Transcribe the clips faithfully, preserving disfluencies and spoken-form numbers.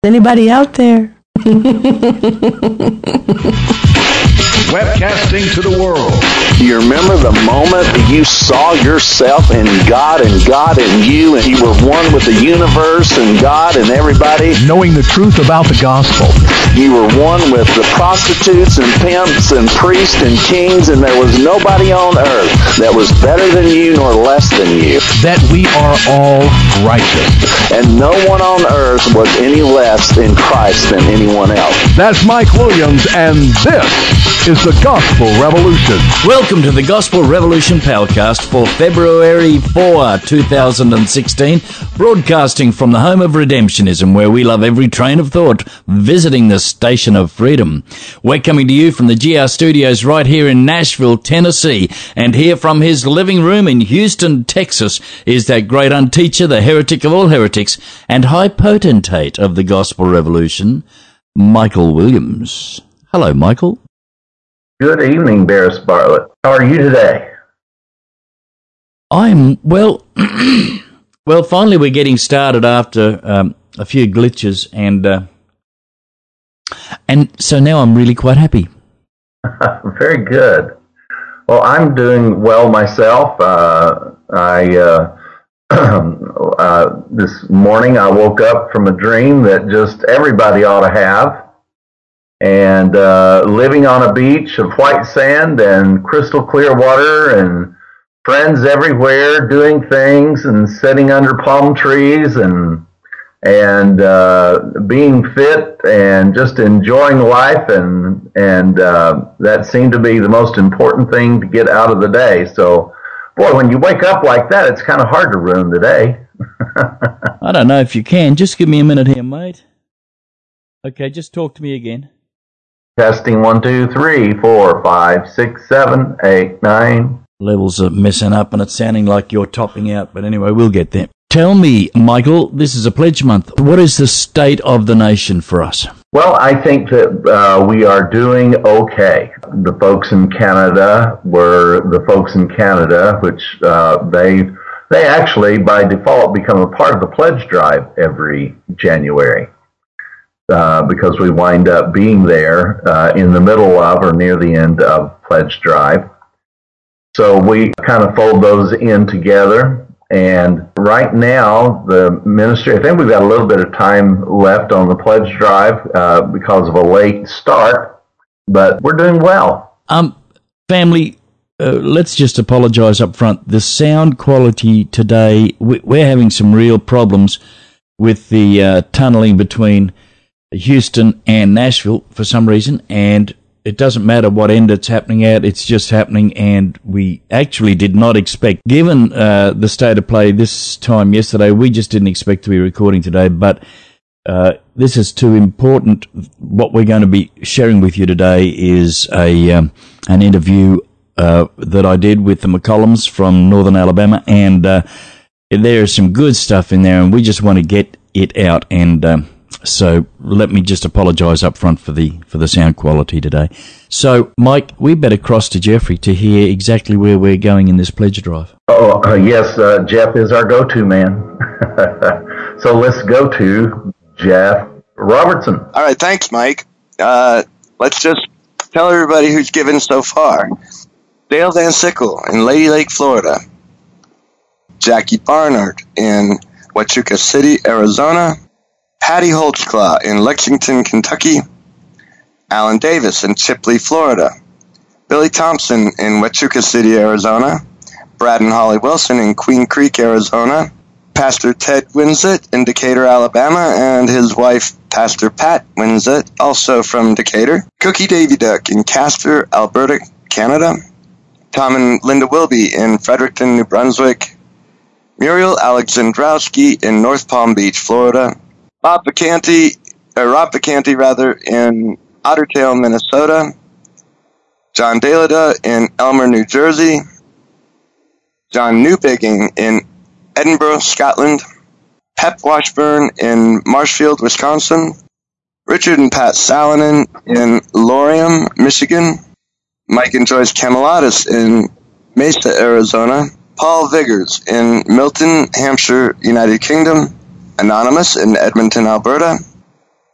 Anybody out there? Webcasting to the world. Do you remember the moment that you saw yourself in God and God in you, and you were one with the universe and God and everybody? Knowing the truth about the gospel. You were one with the prostitutes and pimps and priests and kings, and there was nobody on earth that was better than you nor less than you. That we are all righteous. And no one on earth was any less in Christ than anyone else. That's Mike Williams, and this is the Gospel Revolution. Welcome to the Gospel Revolution podcast for February fourth, twenty sixteen, broadcasting from the home of redemptionism, where we love every train of thought, visiting the station of freedom. We're coming to you from the G R studios right here in Nashville, Tennessee, and here from his living room in Houston, Texas, is that great unteacher, the heretic of all heretics, and high potentate of the Gospel Revolution, Michael Williams. Hello, Michael. Good evening, Barris Bartlett. How are you today? I'm, well, well, finally we're getting started after um, a few glitches, and uh, and so now I'm really quite happy. Very good. Well, I'm doing well myself. Uh, I uh, uh, this morning I woke up from a dream that just everybody ought to have. And uh, living on a beach of white sand and crystal clear water and friends everywhere doing things and sitting under palm trees and and uh, being fit and just enjoying life, and and uh, that seemed to be the most important thing to get out of the day. So, boy, when you wake up like that, it's kind of hard to ruin the day. I don't know if you can. Just give me a minute here, mate. Okay, just talk to me again. Testing one, two, three, four, five, six, seven, eight, nine. Levels are messing up and it's sounding like you're topping out, but anyway, we'll get there. Tell me, Michael, this is a pledge month. What is the state of the nation for us? Well, I think that uh, we are doing okay. The folks in Canada were the folks in Canada, which uh, they they actually by default become a part of the pledge drive every January. Uh, because we wind up being there uh, in the middle of or near the end of Pledge Drive. So we kind of fold those in together. And right now, the ministry, I think we've got a little bit of time left on the Pledge Drive uh, because of a late start, but we're doing well. Um, family, uh, let's just apologize up front. The sound quality today, we're having some real problems with the uh, tunneling between Houston and Nashville for some reason, and it doesn't matter what end it's happening at, it's just happening, and we actually did not expect, given uh, the state of play this time yesterday, we just didn't expect to be recording today, but uh, this is too important. What we're going to be sharing with you today is a um, an interview uh, that I did with the McCollums from Northern Alabama, and uh, there's some good stuff in there, and we just want to get it out, and um, so let me just apologise up front for the for the sound quality today. So, Mike, we better cross to Jeffrey to hear exactly where we're going in this pledge drive. Oh, uh, yes, uh, Jeff is our go-to man. So let's go to Jeff Robertson. All right, thanks, Mike. Uh, let's just tell everybody who's given so far. Dale Van Sickle in Lady Lake, Florida. Jackie Barnard in Huachuca City, Arizona. Patty Holtzclaw in Lexington, Kentucky. Alan Davis in Chipley, Florida. Billy Thompson in Huachuca City, Arizona. Brad and Holly Wilson in Queen Creek, Arizona. Pastor Ted Winsett in Decatur, Alabama, and his wife, Pastor Pat Winsett, also from Decatur. Cookie Davy Duck in Casper, Alberta, Canada. Tom and Linda Wilby in Fredericton, New Brunswick. Muriel Alexandrowski in North Palm Beach, Florida. Bob Vacanti, or Rob Vacanti, rather, in Otter Tail, Minnesota. John Dalida in Elmer, New Jersey. John Newbigging in Edinburgh, Scotland. Pep Washburn in Marshfield, Wisconsin. Richard and Pat Salonen in Lorium, Michigan. Mike and Joyce Camelatis in Mesa, Arizona. Paul Viggers in Milton, Hampshire, United Kingdom. Anonymous in Edmonton, Alberta.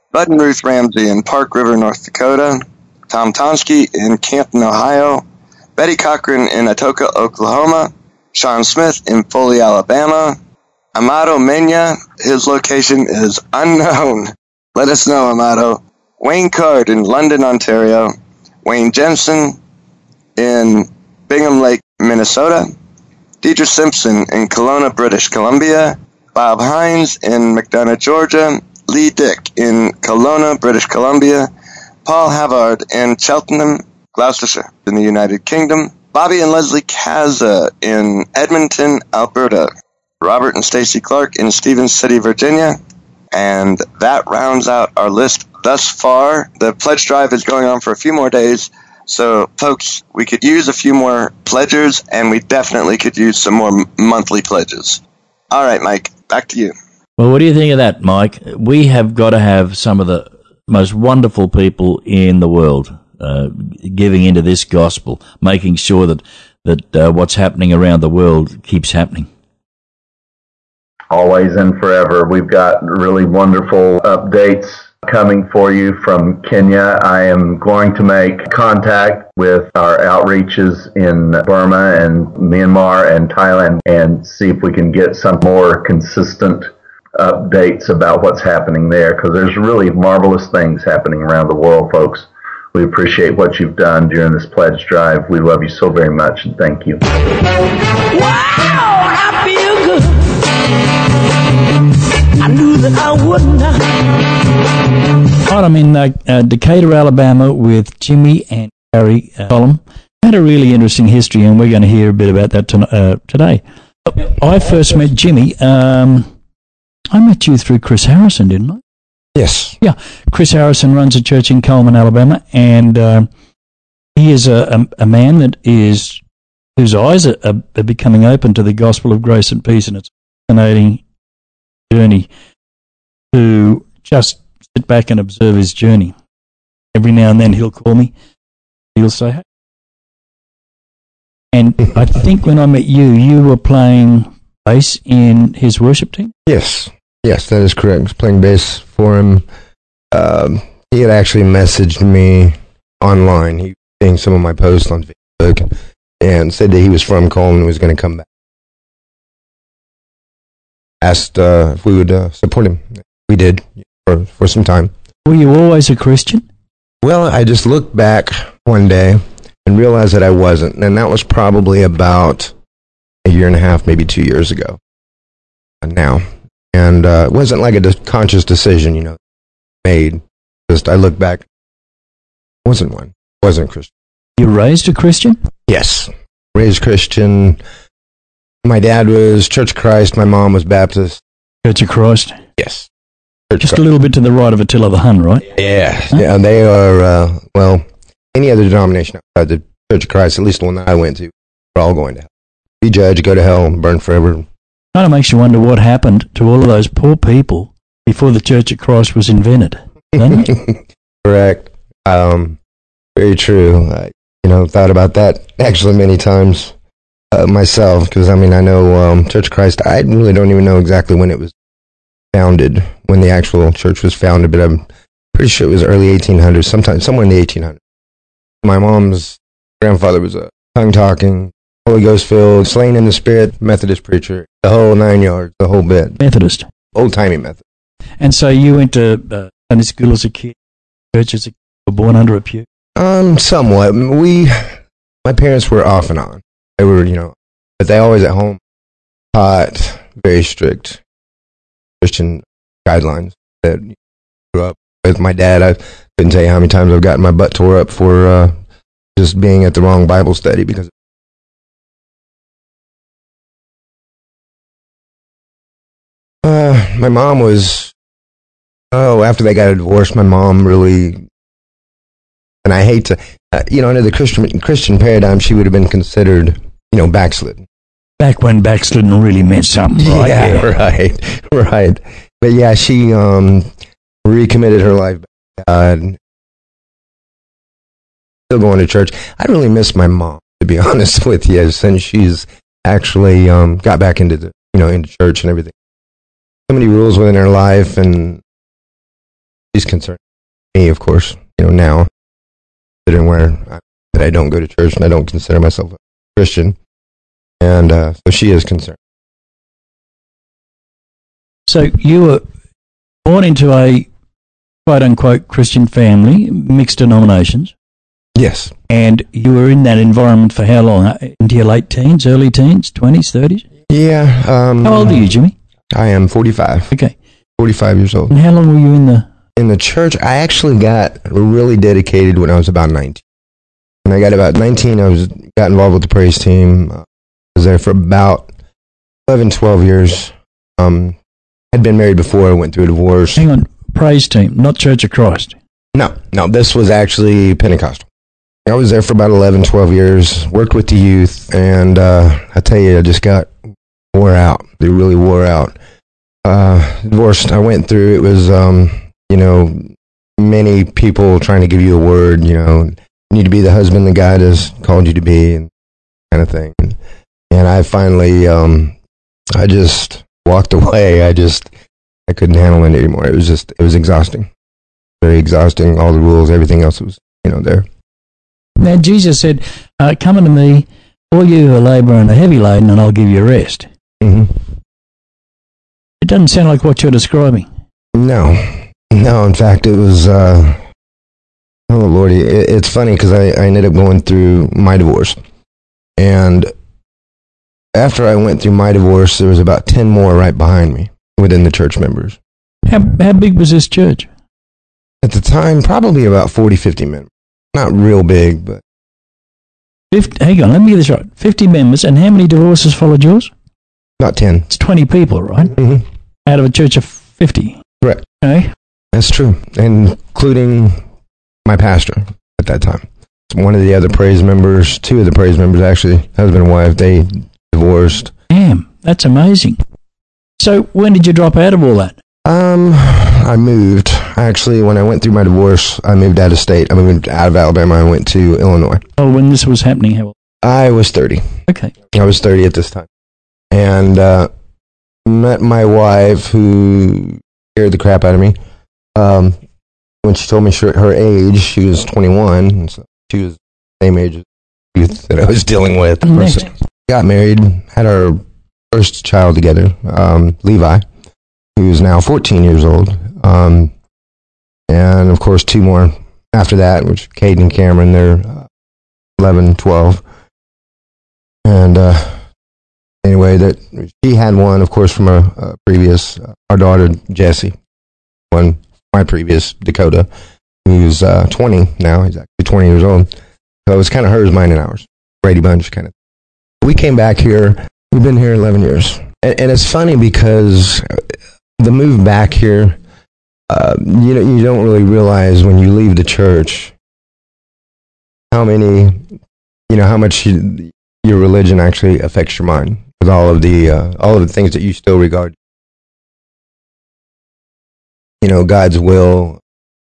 Bud and Ruth Ramsey in Park River, North Dakota, Tom Tonsky in Canton, Ohio, Betty Cochran in Atoka, Oklahoma, Sean Smith in Foley, Alabama, Amado Mena, his location is unknown. Let us know, Amado. Wayne Card in London, Ontario, Wayne Jensen in Bingham Lake, Minnesota, Deidre Simpson in Kelowna, British Columbia, Bob Hines in McDonough, Georgia, Lee Dick in Kelowna, British Columbia, Paul Havard in Cheltenham, Gloucestershire, in the United Kingdom, Bobby and Leslie Kaza in Edmonton, Alberta, Robert and Stacy Clark in Stevens City, Virginia, and that rounds out our list thus far. The pledge drive is going on for a few more days, so folks, we could use a few more pledgers, and we definitely could use some more m- monthly pledges. All right, Mike, back to you. Well, what do you think of that, Mike? We have got to have some of the most wonderful people in the world uh, giving into this gospel, making sure that, that uh, what's happening around the world keeps happening. Always and forever. We've got really wonderful updates coming for you from Kenya. I am going to make contact with our outreaches in Burma and Myanmar and Thailand and see if we can get some more consistent updates about what's happening there, because there's really marvelous things happening around the world, folks. We appreciate what you've done during this pledge drive. We love you so very much, and thank you. Wow, I feel good. I knew that I would not. I'm in uh, uh, Decatur, Alabama with Jimmy and Harry uh, Colum. Had a really interesting history, and we're going to hear a bit about that to, uh, today. I first met Jimmy. Um, I met you through Chris Harrison, didn't I? Yes. Yeah. Chris Harrison runs a church in Coleman, Alabama, and uh, he is a, a, a man that is whose eyes are, are, are becoming open to the gospel of grace and peace, and it's a fascinating journey to just sit back and observe his journey. Every now and then he'll call me. He'll say, hey. And I think when I met you, you were playing bass in his worship team? Yes. Yes, that is correct. I was playing bass for him. Um, he had actually messaged me online. He was seeing some of my posts on Facebook and said that he was from Coleman and was going to come back. Asked uh, if we would uh, support him. We did for, for some time. Were you always a Christian? Well, I just looked back one day and realized that I wasn't. And that was probably about a year and a half, maybe two years ago now. And uh, it wasn't like a de- conscious decision, you know, made. Just I look back, wasn't one. Wasn't Christian. You raised a Christian? Yes. Raised Christian. My dad was Church of Christ. My mom was Baptist. Church of Christ? Yes. Church Just a little bit to the right of Attila the Hun, right? Yeah. Huh? Yeah, they are, uh, well, any other denomination outside the Church of Christ, at least the one that I went to, we're all going to hell. Be judged, go to hell, burn forever. Kind of makes you wonder what happened to all of those poor people before the Church of Christ was invented, doesn't it? Correct. Um, very true. I, you know, thought about that actually many times uh, myself, because, I mean, I know um, Church of Christ, I really don't even know exactly when it was founded, when the actual church was founded, but I'm pretty sure it was early eighteen hundreds, sometime, somewhere in the eighteen hundreds. My mom's grandfather was a tongue-talking, Holy Ghost filled, slain in the Spirit, Methodist preacher, the whole nine yards, the whole bit. Methodist. Old-timey Methodist. And so you went to uh, Sunday school as a kid, church as a kid, were born under a pew? Um, somewhat. We, my parents were off and on. They were, you know, but they always at home taught very strict Christian guidelines that grew up with. My dad, I couldn't tell you how many times I've gotten my butt tore up for uh, just being at the wrong Bible study because uh, my mom was, oh, after they got a divorce, my mom really, and I hate to, uh, you know, under the Christian Christian paradigm, she would have been considered, you know, backslidden. Back when backslidden really meant something, right? Yeah, right, right. But yeah, she um, recommitted her life back to God. Still going to church. I really miss my mom, to be honest with you, since she's actually um, got back into the, you know, into church and everything. So many rules within her life, and she's concerned with me, of course. You know, now, considering where I, that I don't go to church and I don't consider myself a Christian, and uh, so she is concerned. So you were born into a quote-unquote Christian family, mixed denominations. Yes. And you were in that environment for how long? Into your late teens, early teens, twenties, thirties? Yeah. Um, how old are you, Jimmy? I am forty-five. Okay. forty-five years old. And how long were you in the... In the church, I actually got really dedicated when I was about nineteen. When I got about nineteen, I was got involved with the praise team. I was there for about eleven, twelve years. Um, had been married before. I went through a divorce. Hang on. Praise team, not Church of Christ. No, no, this was actually Pentecostal. I was there for about eleven, twelve years, worked with the youth, and uh, I tell you, I just got wore out. They really wore out. Uh, divorced, I went through, it was, um, you know, many people trying to give you a word, you know, you need to be the husband that God has called you to be, and kind of thing. And, and I finally, um, I just walked away. I just, I couldn't handle it anymore. It was just, it was exhausting. Very exhausting. All the rules, everything else was, you know, there. Now, Jesus said, uh, come unto me, all you who are labor and are heavy laden, and I'll give you rest. Mm-hmm. It doesn't sound like what you're describing. No. No, in fact, it was, uh, oh, Lordy, it, it's funny because I, I ended up going through my divorce. And after I went through my divorce, there was about ten more right behind me within the church members. How, how big was this church? At the time, probably about forty, fifty members. Not real big, but... fifty, hang on, let me get this right. fifty members, and how many divorces followed yours? About ten. It's twenty people, right? Mm-hmm. Out of a church of fifty. Correct. Okay. That's true, including my pastor at that time. One of the other praise members, two of the praise members, actually, husband and wife, they divorced. Damn, that's amazing. So when did you drop out of all that? Um, I moved. Actually, when I went through my divorce, I moved out of state. I moved out of Alabama. I went to Illinois. Oh, when this was happening, how old? I was thirty. Okay. I was thirty at this time. And uh, met my wife, who scared the crap out of me. Um, when she told me she, her age, she was twenty-one. And so she was the same age as the youth that I was dealing with. Next. So got married, had our first child together, um, Levi, who's now fourteen years old. Um, and, of course, two more after that, which Caden and Cameron, they're uh, eleven, twelve. And uh, anyway, that she had one, of course, from a, a previous, uh, our daughter, Jessie, one, my previous, Dakota, who's uh, twenty now. He's actually twenty years old. So it was kind of hers, mine, and ours. Brady Bunch kind of. We came back here. We've been here eleven years. And, and it's funny because the move back here, uh, you know, you don't really realize when you leave the church how many, you know, how much you, your religion actually affects your mind with all of the uh, all of the things that you still regard, you know, God's will,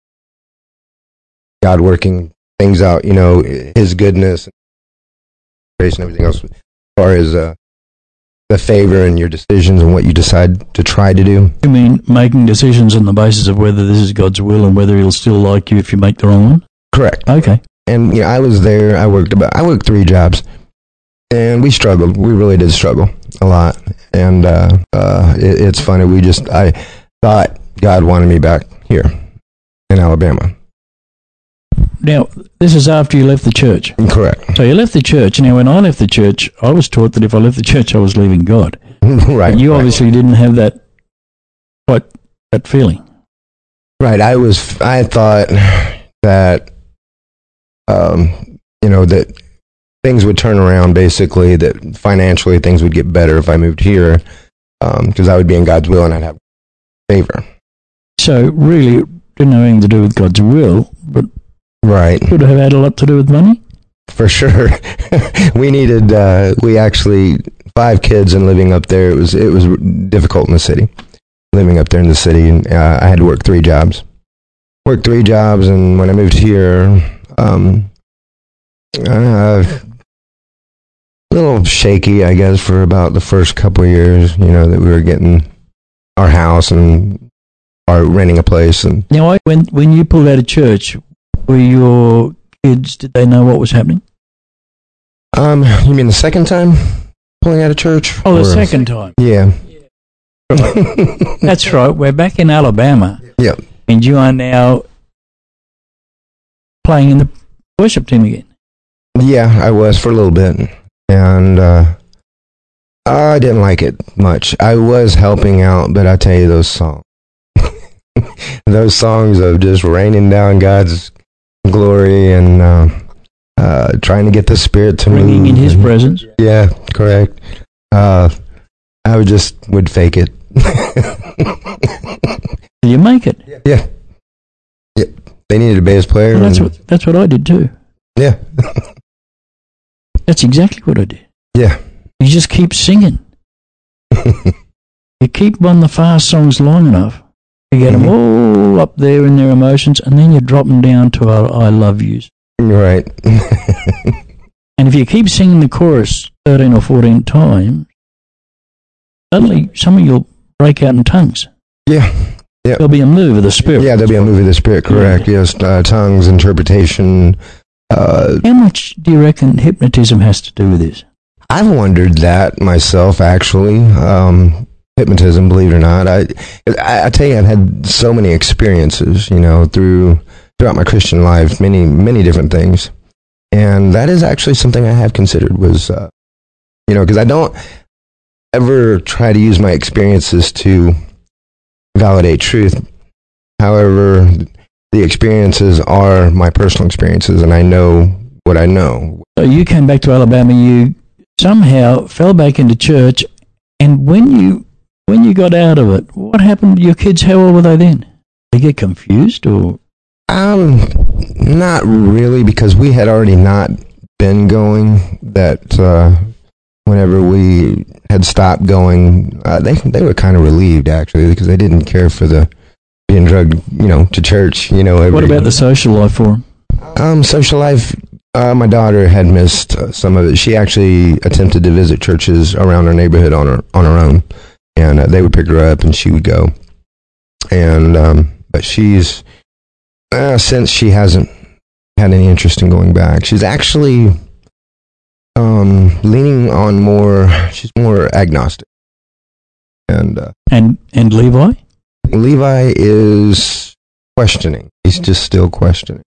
God working things out, you know, His goodness, grace, and everything else, as far as uh, the favor and your decisions and what you decide to try to do. You mean making decisions on the basis of whether this is God's will and whether He'll still like you if you make the wrong one? Correct. Okay. And you know, I was there. I worked about. I worked three jobs, and we struggled. We really did struggle a lot. And uh, uh, it, it's funny. We just. I thought God wanted me back here in Alabama. Now, this is after you left the church. Correct. So you left the church. Now, when I left the church, I was taught that if I left the church, I was leaving God. Right. But you right. obviously didn't have that quite that feeling. Right. I was. I thought that, um, you know, that things would turn around. Basically, that financially things would get better if I moved here, because um, I would be in God's will and I'd have favor. So really, it didn't have anything to do with God's will, but right. Could have had a lot to do with money? For sure. we needed, uh, we actually, five kids and living up there, it was it was difficult in the city. Living up there in the city, and uh, I had to work three jobs. Worked three jobs, and when I moved here, um, uh, a little shaky, I guess, for about the first couple of years, you know, that we were getting our house and are renting a place. And Now, I, when when you pulled out of church, were your kids, did they know what was happening? um, you mean the second time pulling out of church? Oh, the Or- second time. Yeah. That's right. We're back in Alabama. Yep. And you are now playing in the worship team again. Yeah, I was for a little bit, and uh, I didn't like it much. I was helping out, but I tell you, those songs, those songs of just raining down God's glory and uh, uh, trying to get the Spirit to Bringing move. in His and- presence. Yeah, correct. Uh, I would just would fake it. Did you make it? Yeah. Yeah. They needed a bass player. Well, that's and- what that's what I did too. yeah. That's exactly what I did. Yeah. You just keep singing. You keep on the fast songs long enough, you get them Mhm. all up there in their emotions, and then you drop them down to our I love yous. Right. And if you keep singing the chorus thirteen or fourteen times, suddenly some of you'll break out in tongues. Yeah. There'll be a move of the Spirit. Yeah, there'll be a movie of the Spirit, correct. Yes, uh, tongues, interpretation. Uh, How much do you reckon hypnotism has to do with this? I've wondered that myself, actually. Um, hypnotism, believe it or not. I, I, I tell you, I've had so many experiences, you know, through throughout my Christian life, many, many different things. And that is actually something I have considered was, uh, you know, because I don't ever try to use my experiences to validate truth. However, the experiences are my personal experiences, and I know what I know. So you came back to Alabama, you somehow fell back into church, and when you when you got out of it, what happened to your kids? How old were they then? They get confused, or Um, not really, because we had already not been going. That uh, whenever we had stopped going, uh, they they were kind of relieved actually, because they didn't care for the being drugged, you know, to church. You know, every, what about the social life for them? um social life? Uh, my daughter had missed uh, some of it. She actually attempted to visit churches around her neighborhood on her on her own, and uh, they would pick her up, and she would go. And um, but she's uh, since she hasn't had any interest in going back. She's actually um, leaning on more. She's more agnostic, and uh, And and Levi? Levi is questioning. He's just still questioning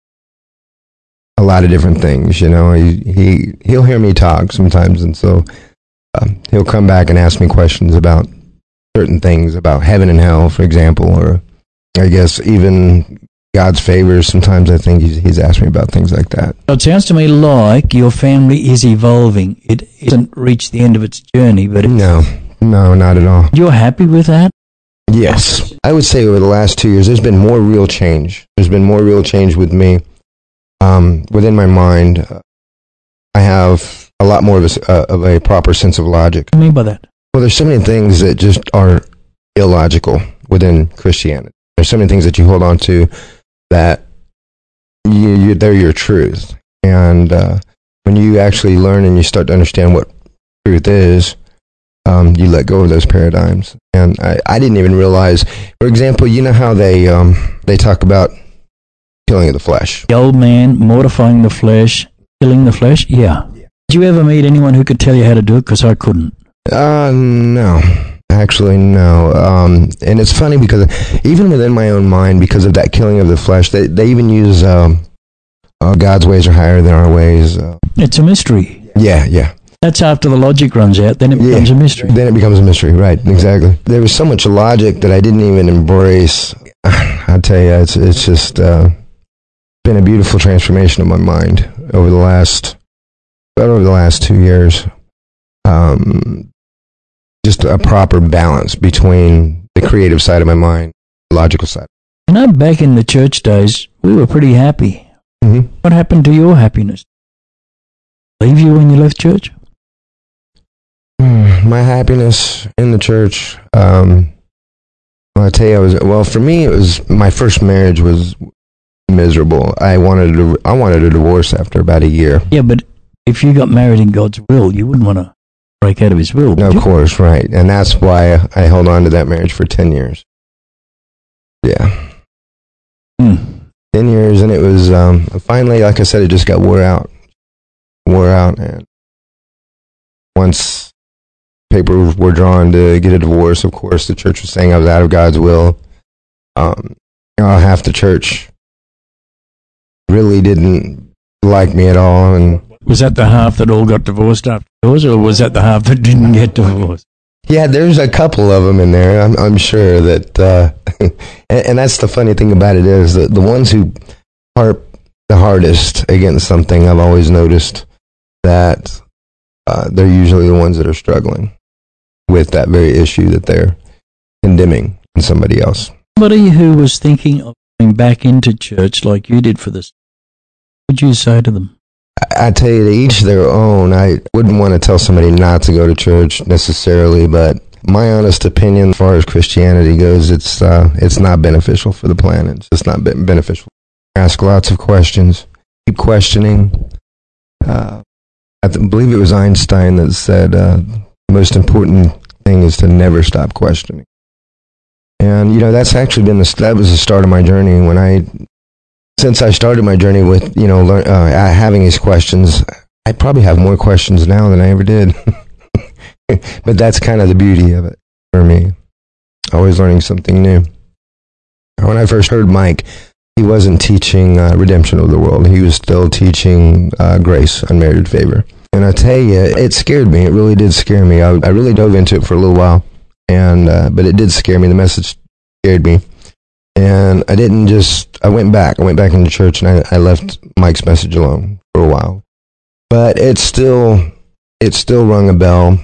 a lot of different things. You know, he he he'll hear me talk sometimes, and so um, he'll come back and ask me questions about certain things, about heaven and hell, for example, or I guess even God's favors. Sometimes I think he's he's asked me about things like that. So it sounds to me like your family is evolving. It hasn't reached the end of its journey, but it's, No, no, not at all. you're happy with that? Yes. I would say over the last two years, there's been more real change. There's been more real change with me. Um, within my mind, uh, I have a lot more of a, s- uh, of a proper sense of logic. What do you mean by that? Well, there's so many things that just are illogical within Christianity. There's so many things that you hold on to that you, you, they're your truth. And uh, when you actually learn and you start to understand what truth is, um, you let go of those paradigms. And I, I didn't even realize, for example, you know how they um, they talk about killing of the flesh. The old man mortifying the flesh, killing the flesh? Yeah. Did you ever meet anyone who could tell you how to do it? Because I couldn't. Uh, no. Actually, no. Um, and it's funny because even within my own mind, because of that killing of the flesh, they, they even use um, uh, God's ways are higher than our ways. Uh, It's a mystery. yeah, yeah. That's after the logic runs out, then it Yeah. becomes a mystery. Then it becomes a mystery, right? Exactly. There was so much logic that I didn't even embrace. I tell you, it's it's just uh, been a beautiful transformation of my mind over the last, well, over the last two years. Um, just a proper balance between the creative side of my mind, the logical side. You know, back in the church days, we were pretty happy. Mm-hmm. What happened to your happiness? Leave you when you left church? My happiness in the church. Um, well, I tell you, I was well. For me, it was my first marriage was miserable. I wanted a, I wanted a divorce after about a year. Yeah, but if you got married in God's will, you wouldn't want to break out of His will. No, would of you? course, right, and that's why I held on to that marriage for ten years. Yeah. Hmm. ten years, and it was, um, finally, like I said, it just got wore out. Wore out, and once papers were drawn to get a divorce, of course, the church was saying I was out of God's will. Um, you know, half the church really didn't like me at all, and Was that the half that all got divorced after yours, or was that the half that didn't get divorced? yeah, there's a couple of them in there. I'm, I'm sure that, uh, and, and that's the funny thing about it is that the ones who harp the hardest against something, I've always noticed that uh, they're usually the ones that are struggling with that very issue that they're condemning in somebody else. Somebody who was thinking of going back into church like you did for this, what would you say to them? I tell you, to each their own. I wouldn't want to tell somebody not to go to church necessarily, but my honest opinion as far as Christianity goes, it's uh, it's not beneficial for the planet. It's just not beneficial. Ask lots of questions. Keep questioning. Uh, I th- believe it was Einstein that said uh, the most important thing is to never stop questioning. And, you know, that's actually been the, that was the start of my journey. When I, since I started my journey with, you know, learn, uh, having these questions, I probably have more questions now than I ever did. But that's kind of the beauty of it for me. Always learning something new. When I first heard Mike, he wasn't teaching uh, redemption of the world. He was still teaching uh, grace, unmerited favor. And I tell you, it scared me. It really did scare me. I, I really dove into it for a little while. And uh, but it did scare me. The message scared me, and I didn't just. I went back. I went back into church, and I, I left Mike's message alone for a while. But it still, it still rung a bell,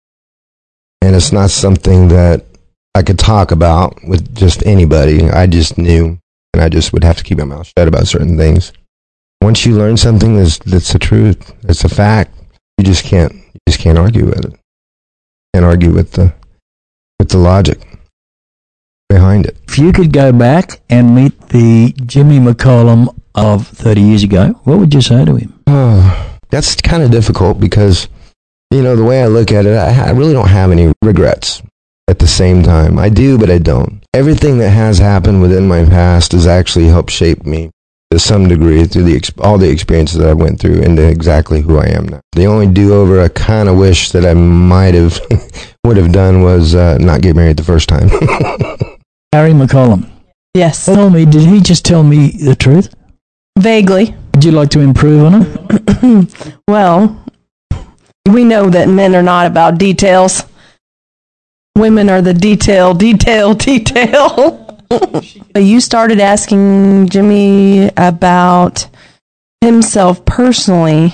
and it's not something that I could talk about with just anybody. I just knew, and I just would have to keep my mouth shut about certain things. Once you learn something that's that's the truth, it's a fact. You just can't. You just can't argue with it. Can't argue with the. with the logic behind it. If you could go back and meet the Jimmy McCollum of thirty years ago, what would you say to him? Oh, that's kind of difficult because, you know, the way I look at it, I, I really don't have any regrets at the same time. I do, but I don't. Everything that has happened within my past has actually helped shape me to some degree through the all the experiences that I went through into exactly who I am now. The only do-over I kind of wish that I might have would have done was uh, not get married the first time. Harry McCollum. Yes. Tell me, did he just tell me the truth? Vaguely. Would you like to improve on it? Well, we know that men are not about details. Women are the detail, detail, detail. You started asking Jimmy about himself personally,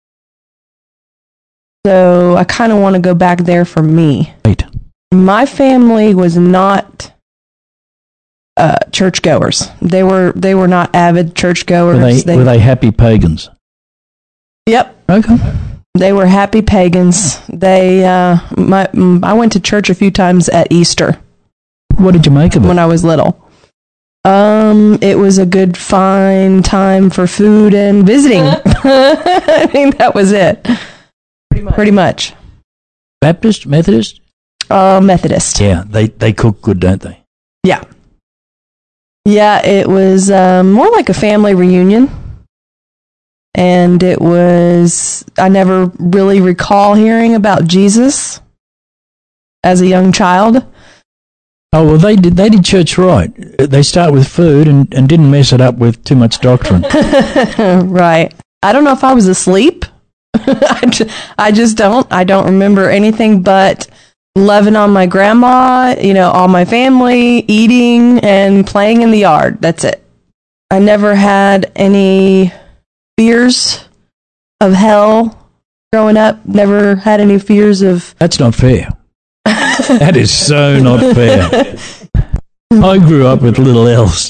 so I kind of want to go back there for me. Right. My family was not uh, churchgoers. They were they were not avid churchgoers. Were they, they, were they happy pagans? Yep. Okay. They were happy pagans. They uh, my I went to church a few times at Easter. What did you make of it? When I was little. Um, it was a good, fine time for food and visiting. I mean, that was it. Pretty much. Pretty much. Baptist? Methodist? Uh, Methodist. Yeah, they, they cook good, don't they? Yeah. Yeah, it was um, more like a family reunion. And it was, I never really recall hearing about Jesus as a young child. Oh, well, they did They did church right. They start with food and, and didn't mess it up with too much doctrine. Right. I don't know if I was asleep. I, just, I just don't. I don't remember anything but loving on my grandma, you know, all my family, eating, and playing in the yard. That's it. I never had any fears of hell growing up. Never had any fears of... That's not fair. That is so not fair. I grew up with little elves.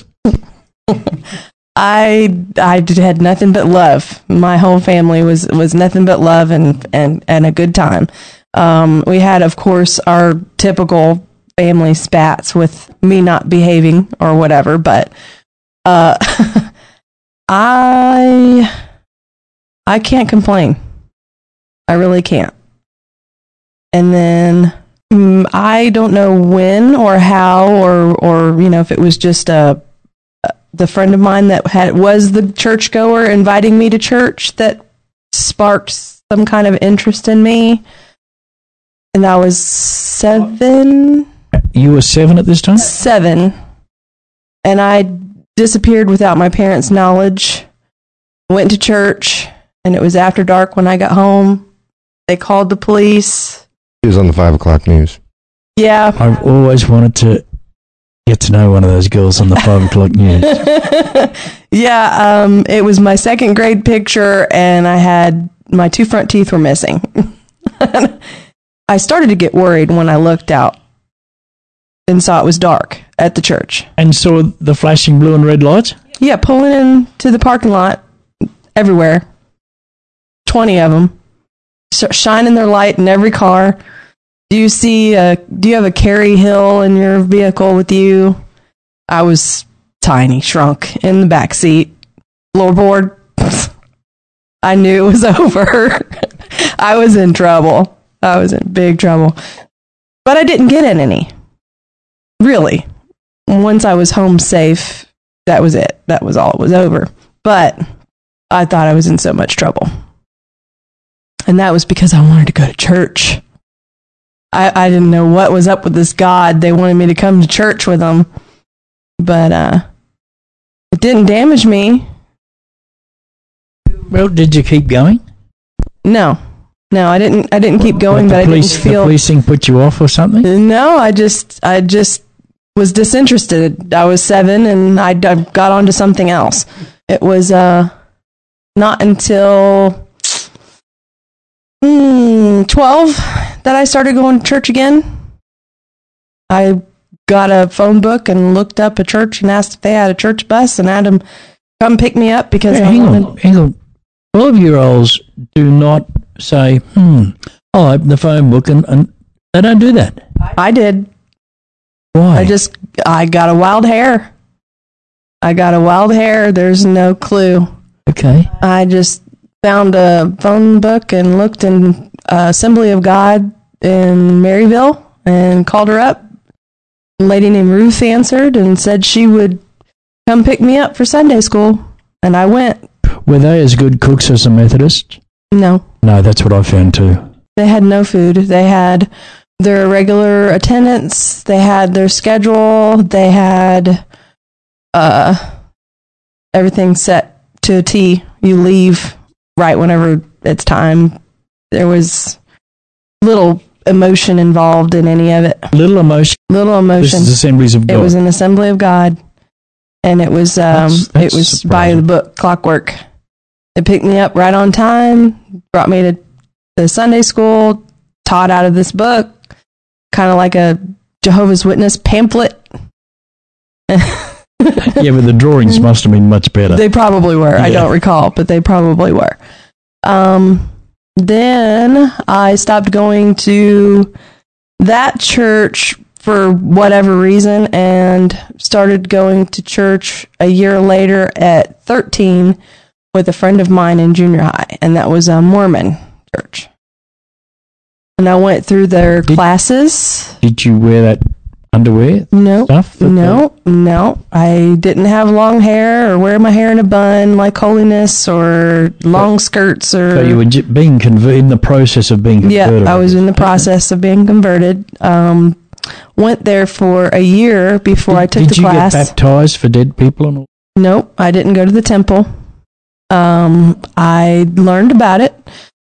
I I had nothing but love. My whole family was, was nothing but love and, and, and a good time. Um, we had, of course, our typical family spats with me not behaving or whatever, but uh, I I can't complain. I really can't. And then Mm, I don't know when or how or or you know if it was just a the friend of mine that had was the churchgoer inviting me to church that sparked some kind of interest in me. And I was seven. You were seven at this time? Seven. And I disappeared without my parents' knowledge. Went to church, and it was after dark when I got home. They called the police. He was on the five o'clock news. Yeah. I've always wanted to get to know one of those girls on the five o'clock news. Yeah, um, it was my second grade picture, and I had my two front teeth were missing. I started to get worried when I looked out and saw it was dark at the church. And saw the flashing blue and red lights? Yeah, pulling into the parking lot everywhere. twenty of them. So shining their light in every car. Do you see, a, do you have a Carry Hill in your vehicle with you? I was tiny, shrunk in the back seat. Floorboard. I knew it was over. I was in trouble. I was in big trouble. But I didn't get in any. Really. Once I was home safe, that was it. That was all. It was over. But I thought I was in so much trouble. And that was because I wanted to go to church. I, I didn't know what was up with this God. They wanted me to come to church with them. But uh, it didn't damage me. Well, did you keep going? No. No, I didn't I didn't keep going, Like but police, I didn't feel... The policing put you off or something? No, I just I just was disinterested. I was seven, and I, I got onto something else. It was uh, not until mm, twelve that I started going to church again. I got a phone book and looked up a church and asked if they had a church bus, and had them come pick me up because Hey, I hang wanted... on, hang on. twelve-year-olds do not say, hmm, I'll open the phone book, and, and they don't do that. I did. Why? I just, I got a wild hair. I got a wild hair. There's no clue. Okay. I just found a phone book and looked in uh, Assembly of God in Maryville and called her up. A lady named Ruth answered and said she would come pick me up for Sunday school. And I went. Were they as good cooks as the Methodists? No. No, that's what I found too. They had no food. They had their regular attendance. They had their schedule. They had uh, everything set to a T. You leave right whenever it's time. There was little emotion involved in any of it. Little emotion. Little emotion. This is Assemblies of God. It was an Assembly of God, and it was um, That's- that's it was by surprising. the book, clockwork. They picked me up right on time, brought me to the Sunday school, taught out of this book, kind of like a Jehovah's Witness pamphlet. Yeah, but the drawings must have been much better. They probably were. I Yeah. don't recall, but they probably were. Um, then I stopped going to that church for whatever reason and started going to church a year later at thirteen with a friend of mine in junior high, and that was a Mormon church. And I went through their Did- classes. Did you wear that underwear No, stuff? that no, no. I didn't have long hair or wear my hair in a bun like Holiness or long skirts or... they- So you were j- being converted, in the process of being yeah, converted. I was in the Okay. process of being converted. Um, went there for a year before I took Did the you class. get baptized for dead people and all? Nope, I didn't go to the temple. Um, I learned about it.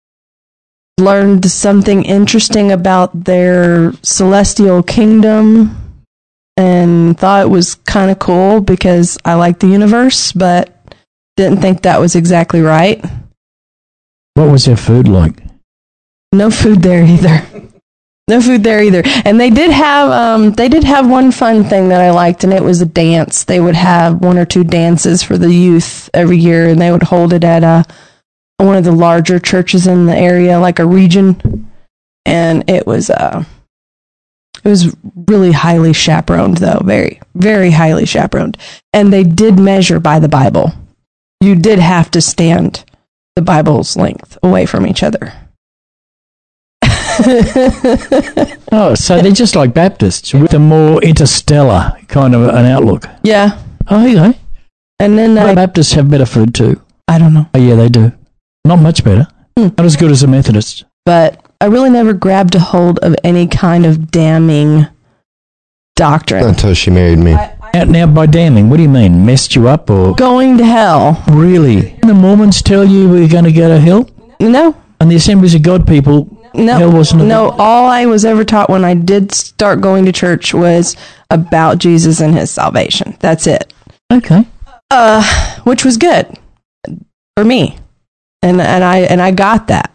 Learned something interesting about their celestial kingdom and thought it was kind of cool because I like the universe, but didn't think that was exactly right. What was their food like? No food there either. No food there either. And they did have um they did have one fun thing that I liked, and it was a dance. They would have one or two dances for the youth every year, and they would hold it at a one of the larger churches in the area, like a region. And it was uh it was really highly chaperoned though, very, very highly chaperoned. And they did measure by the Bible. You did have to stand the Bible's length away from each other. Oh, so they're just like Baptists with a more interstellar kind of an outlook. Yeah. Oh, yeah. And then Well, I, Baptists have better food too. I don't know. Oh, yeah, they do. Not much better. Hmm. Not as good as the Methodists. But I really never grabbed a hold of any kind of damning doctrine. Until she married me. Now, now, by damning, what do you mean? Messed you up or... Going to hell. Really? The Mormons tell you we're going to go to hell? No. And the Assemblies of God people, No, hell wasn't a no. thing? All I was ever taught when I did start going to church was about Jesus and his salvation. That's it. Okay. Uh, which was good for me, and and I and I got that.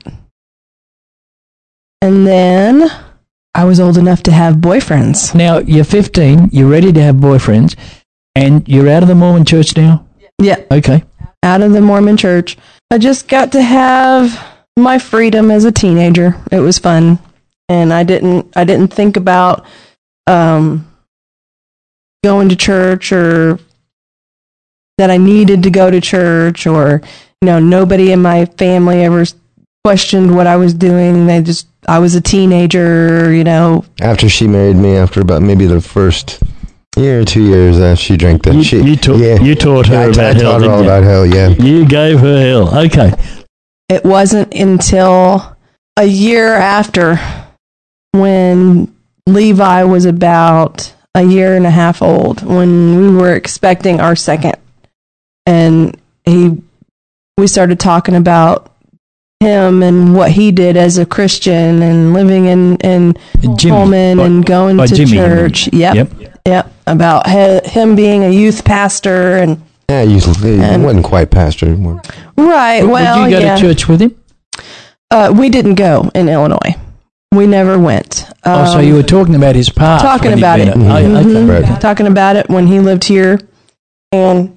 And then I was old enough to have boyfriends. Now, you're fifteen, you're ready to have boyfriends, and you're out of the Mormon church now? Yeah, Okay. out of the Mormon church. I just got to have my freedom as a teenager. It was fun, and I didn't I didn't think about um, going to church or that I needed to go to church, or you know, nobody in my family ever questioned what I was doing. They just I was a teenager, you know. After she married me, after about maybe the first year or two years, uh, she drank that. You, she, you, taught, yeah, you taught her I, about I hell, taught her didn't all you? about hell, yeah. You gave her hell. Okay. It wasn't until a year after, when Levi was about a year and a half old, when we were expecting our second, and he, we started talking about him and what he did as a Christian and living in in Jimmy. Pullman By- and going by to Jimmy, you mean. church. Yep, Yep. yep. About he, him being a youth pastor and Yeah, he And- wasn't quite pastor. More. right. Well, Would you go yeah. to church with him? Uh, we didn't go in Illinois. We never went. oh, so Um, you were talking about his past. talking when he'd about been it. a- oh, yeah, okay. Mhm. Right. Talking about it when he lived here, and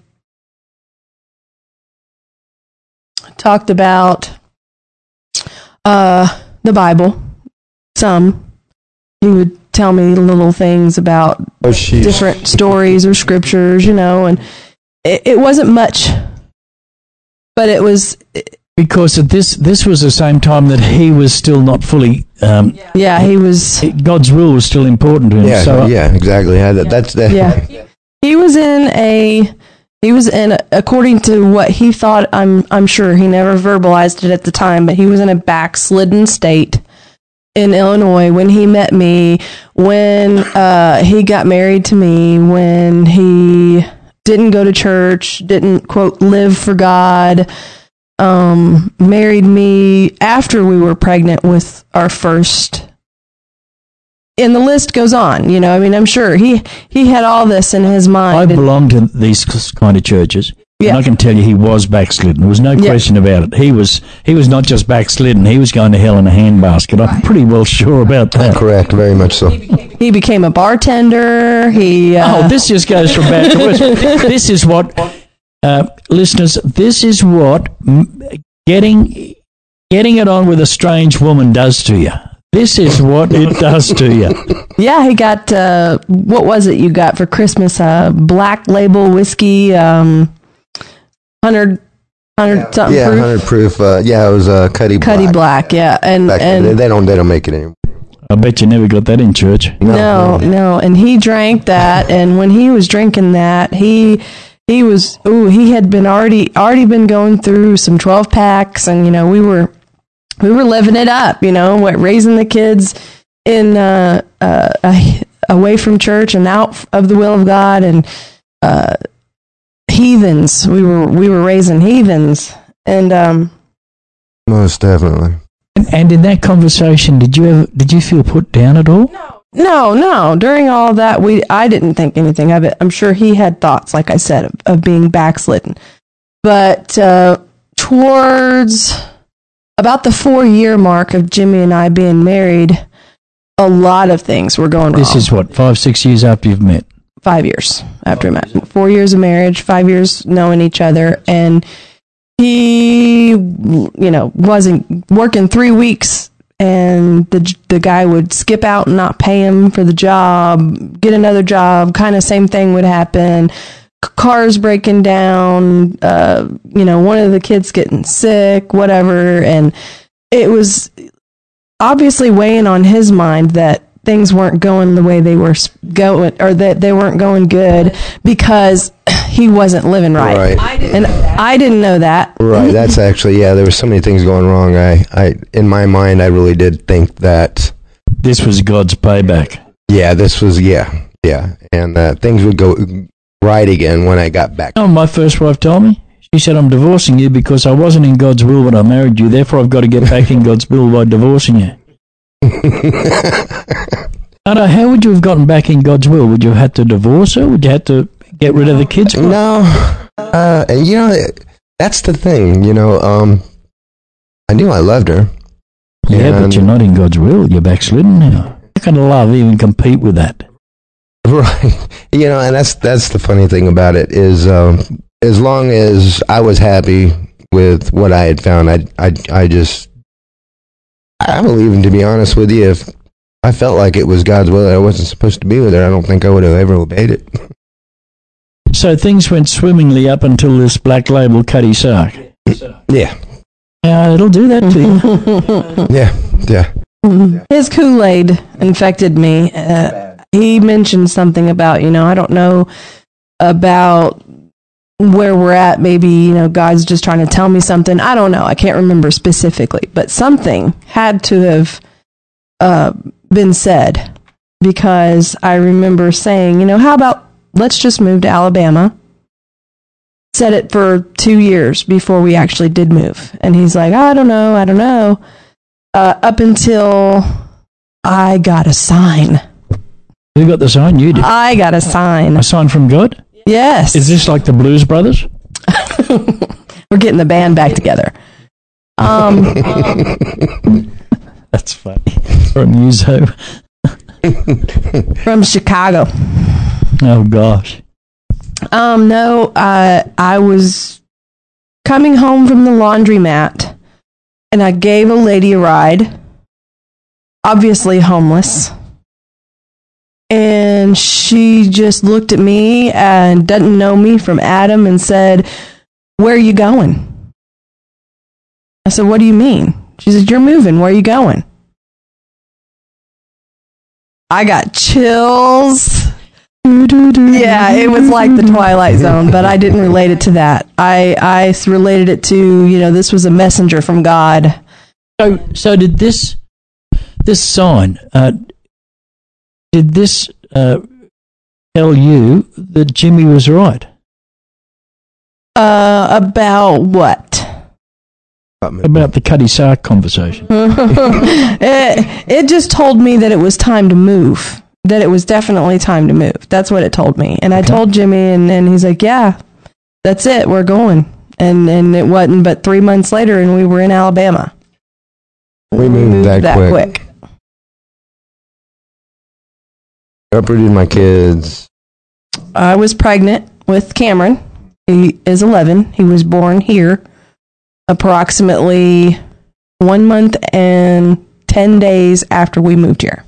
talked about uh, the Bible. Some he would tell me little things about Oh, she, different stories or scriptures, you know, and it, it wasn't much, but it was. Because at this this was the same time that he was still not fully... Um, Yeah, he was. God's rule was still important to him. yeah, so yeah, exactly. Yeah, that, that's that. Yeah, he was in a. He was in, a, according to what he thought. I'm. I'm sure he never verbalized it at the time, but he was in a backslidden state in Illinois when he met me, when uh, he got married to me, when he didn't go to church, didn't quote live for God. Um, married me after we were pregnant with our first, and the list goes on. You know, I mean, I'm sure he he had all this in his I mind. and- belonged to these kind of churches. Yeah. And I can tell you he was backslidden. There was no Yeah. question about it. He was he was not just backslidden, he was going to hell in a handbasket. I'm pretty well sure about that. Correct, very much so. he became a bartender. He uh, Oh, this just goes from bad to worse. This is what, uh, listeners, this is what m- getting getting it on with a strange woman does to you. This is what it does to you. yeah, he got uh, what was it you got for Christmas? Uh, Black Label whiskey, um, hundred hundred something Yeah, proof. hundred proof. Uh, yeah, it was uh, Cuddy Black. Cuddy Black, yeah, and Back then. and they, they don't. They don't make it anymore. I bet you never got that in church. no, no, and he drank that, and when he was drinking that, he he was ooh, he had been already already been going through some twelve packs, and you know we were we were living it up, you know, what raising the kids in uh, uh, uh, away from church and out of the will of God, and uh, heathens. We were we were raising heathens, and um, Most definitely. And, and in that conversation, did you ever did you feel put down at all? no, no. During all that, we I didn't think anything of it. I'm sure he had thoughts, like I said, of, of being backslidden. But uh, towards about the four year mark of Jimmy and I being married, a lot of things were going wrong. This is what, five, six years after you've met? Five years after we met. Four years of marriage, five years knowing each other, and he, you know, wasn't working three weeks, and the the guy would skip out and not pay him for the job, get another job. Kind of same thing would happen. C- Cars breaking down. Uh, you know, one of the kids getting sick, whatever, and it was obviously weighing on his mind that things weren't going the way they were going, or that they weren't going good because he wasn't living right. Right. And I didn't know that. Right. That's actually, yeah, there were so many things going wrong. I, I, in my mind, I really did think that This was God's payback. yeah, this was, yeah, yeah. And uh, things would go right again when I got back. Oh, my first wife told me. She said, I'm divorcing you because I wasn't in God's will when I married you. Therefore, I've got to get back in God's will by divorcing you. I know, how would you have gotten back in God's will? Would you have had to divorce her? Would you have to get rid of the kids? No. Uh, you know, that's the thing, you know. Um, I knew I loved her. Yeah, And- but you're not in God's will. You're backslidden now. How can love even compete with that? Right. You know, and that's that's the funny thing about it is um, as long as I was happy with what I had found, I I I just I believe, and to be honest with you, if I felt like it was God's will that I wasn't supposed to be with her, I don't think I would have ever obeyed it. So things went swimmingly up until this black label Cuddy Sark. Yeah. Yeah, it'll do that to you. Yeah. Yeah. His Kool-Aid infected me. Uh, he mentioned something about, you know, I don't know about where we're at. Maybe, you know, God's just trying to tell me something. I don't know. I can't remember specifically, but something had to have uh, been said, because I remember saying, you know, how about let's just move to Alabama? Said it for two years before we actually did move. And he's like, I don't know. I don't know. Uh, up until I got a sign. Who got the sign? You did. I got a sign. A sign from God? Yes. Is this like the Blues Brothers? We're getting the band back together. Um, That's funny. From Muso. from Chicago. Oh, gosh. Um, no, uh, I was coming home from the laundromat, and I gave a lady a ride, obviously homeless. And she just looked at me and doesn't know me from Adam and said, where are you going? I said, what do you mean? She said, you're moving. Where are you going? I got chills. Yeah, it was like the Twilight Zone, but I didn't relate it to that. I, I related it to, you know, this was a messenger from God. So, so did this this sign, uh, did this uh, tell you that Jimmy was right? Uh, about what? About the Cuddy Sark conversation. it, it just told me that it was time to move. That it was definitely time to move. That's what it told me. And I Okay. told Jimmy, and, and he's like, yeah, that's it. We're going. And and it wasn't but three months later, and we were in Alabama. We moved that quick. Uprooted my kids. I was pregnant with Cameron. He is eleven. He was born here approximately one month and ten days after we moved here.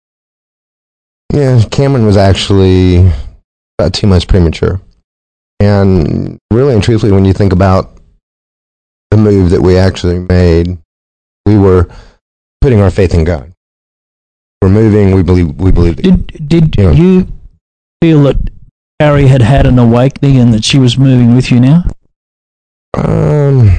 Yeah, Cameron was actually about two months premature. And really and truthfully, when you think about the move that we actually made, we were putting our faith in God. We're moving, we believe we believe that. Did did Yeah. you feel that Carrie had had an awakening and that she was moving with you now? Um,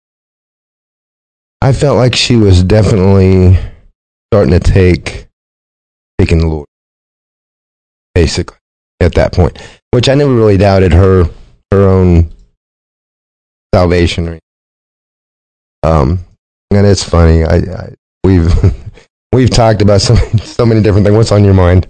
I felt like she was definitely starting to take, taking the Lord, basically, at that point. Which I never really doubted her, her own salvation. Or, um, and it's funny. I, I we've we've talked about so many, so many different things. What's on your mind?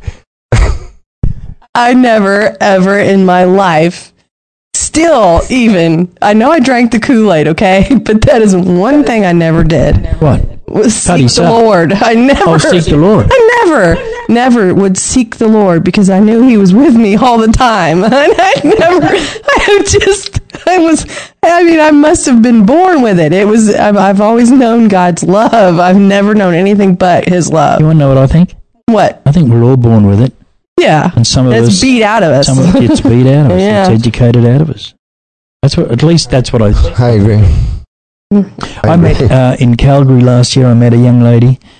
I never, ever in my life, still even, I know I drank the Kool-Aid, okay? But that is one thing I never did. What? Was Cuddy seek the Sark. Lord. I never. Oh, seek the Lord. I never, never would seek the Lord because I knew He was with me all the time. And I never, I just, I was, I mean, I must have been born with it. It was, I've, I've always known God's love. I've never known anything but His love. You want to know what I think? What? I think we're all born with it. Yeah. And some of It's us, beat out of us. some of it gets beat out of us. Yeah. It's educated out of us. That's what, at least that's what I think. I agree. I met uh, in Calgary last year. I met a young lady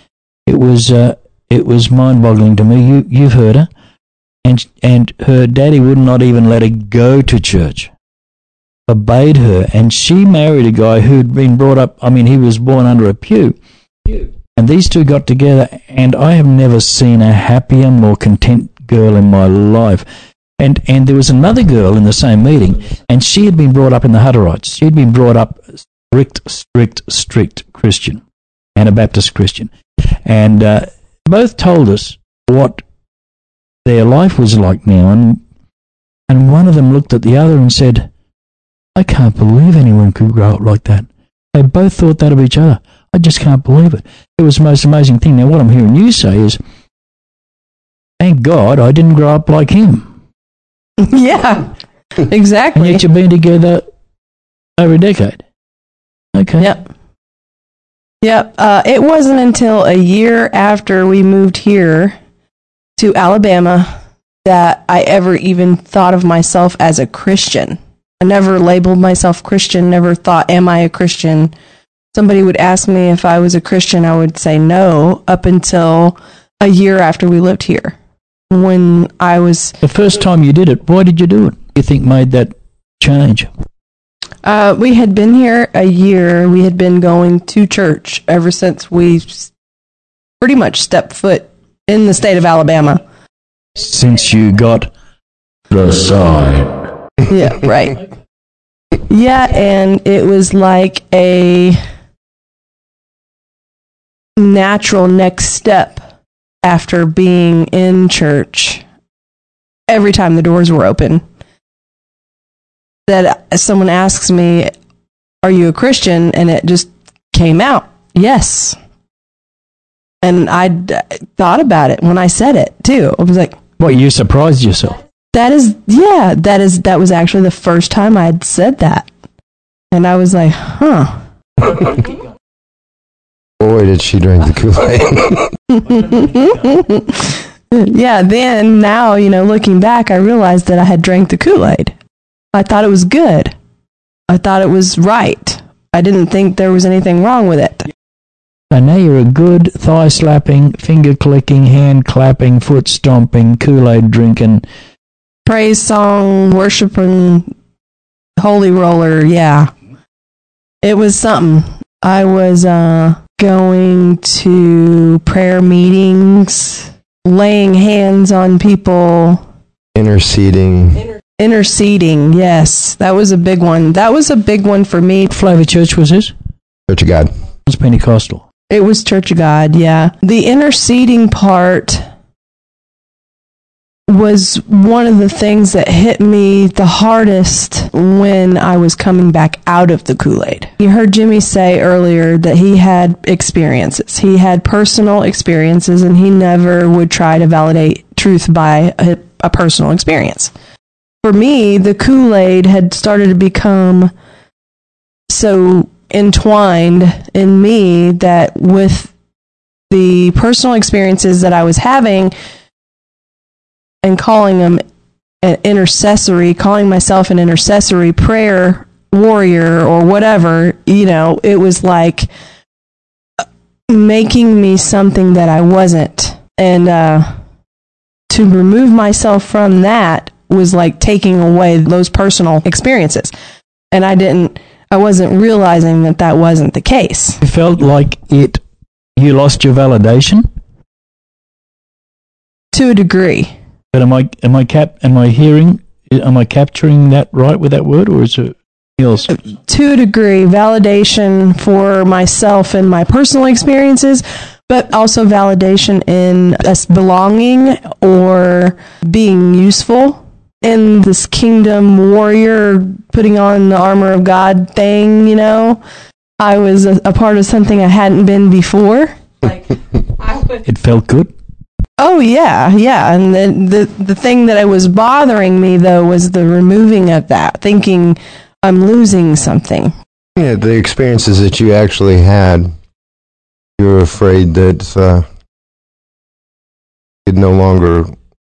It was uh, it was mind-boggling to me. You you've heard her, and and her daddy would not even let her go to church. Forbade her, and she married a guy who'd been brought up. I mean, he was born under a pew, and these two got together. And I have never seen a happier, more content girl in my life. And and there was another girl in the same meeting, and she had been brought up in the Hutterites. She'd been brought up strict, strict, strict Christian, Anabaptist Christian, and uh, both told us what their life was like now. And and one of them looked at the other and said, I can't believe anyone could grow up like that. They both thought that of each other. I just can't believe it. It was the most amazing thing. Now, what I'm hearing you say is, thank God I didn't grow up like him. Yeah, exactly. And yet you've been together over a decade. Okay. Yep. Yep. Uh, it wasn't until a year after we moved here to Alabama that I ever even thought of myself as a Christian. I never labeled myself Christian, never thought, am I a Christian? Somebody would ask me if I was a Christian, I would say no, up until a year after we lived here. When I was... The first time you did it, why did you do it? You think made that change? Uh, we had been here a year. We had been going to church ever since we pretty much stepped foot in the state of Alabama. Since you got the sign. Yeah, right. Yeah, and it was like a natural next step after being in church every time the doors were open. That someone asks me, are you a Christian? And it just came out, yes. And I d- thought about it when I said it, too. I was like... What, you surprised yourself? That is, yeah, that is, that was actually the first time I had said that. And I was like, huh. Boy, did she drink the Kool-Aid. Yeah, then, now, you know, looking back, I realized that I had drank the Kool-Aid. I thought it was good. I thought it was right. I didn't think there was anything wrong with it. So now you're a good thigh-slapping, finger-clicking, hand-clapping, foot-stomping, Kool-Aid drinking... Praise song, worshiping, holy roller, yeah. It was something. I was uh, going to prayer meetings, laying hands on people. Interceding. Inter- interceding, yes. That was a big one. That was a big one for me. What flavor church was this? Church of God. It was Pentecostal. It was Church of God, yeah. The interceding part was one of the things that hit me the hardest when I was coming back out of the Kool-Aid. You heard Jimmy say earlier that he had experiences. He had personal experiences, and he never would try to validate truth by a, a personal experience. For me, the Kool-Aid had started to become so entwined in me that with the personal experiences that I was having, and calling them an intercessory, calling myself an intercessory prayer warrior or whatever, you know, it was like making me something that I wasn't. And uh, to remove myself from that was like taking away those personal experiences. And I didn't, I wasn't realizing that that wasn't the case. You felt like it, you lost your validation? To a degree. But am I am I cap am I hearing am I capturing that right with that word, or is it else? To a degree, validation for myself and my personal experiences, but also validation in us belonging or being useful in this kingdom warrior, putting on the armor of God thing. You know, I was a, a part of something I hadn't been before. Like, I would, it felt good. Oh, yeah, yeah. And the, the the thing that was bothering me, though, was the removing of that, thinking I'm losing something. Yeah, the experiences that you actually had, you were afraid that uh, you'd no longer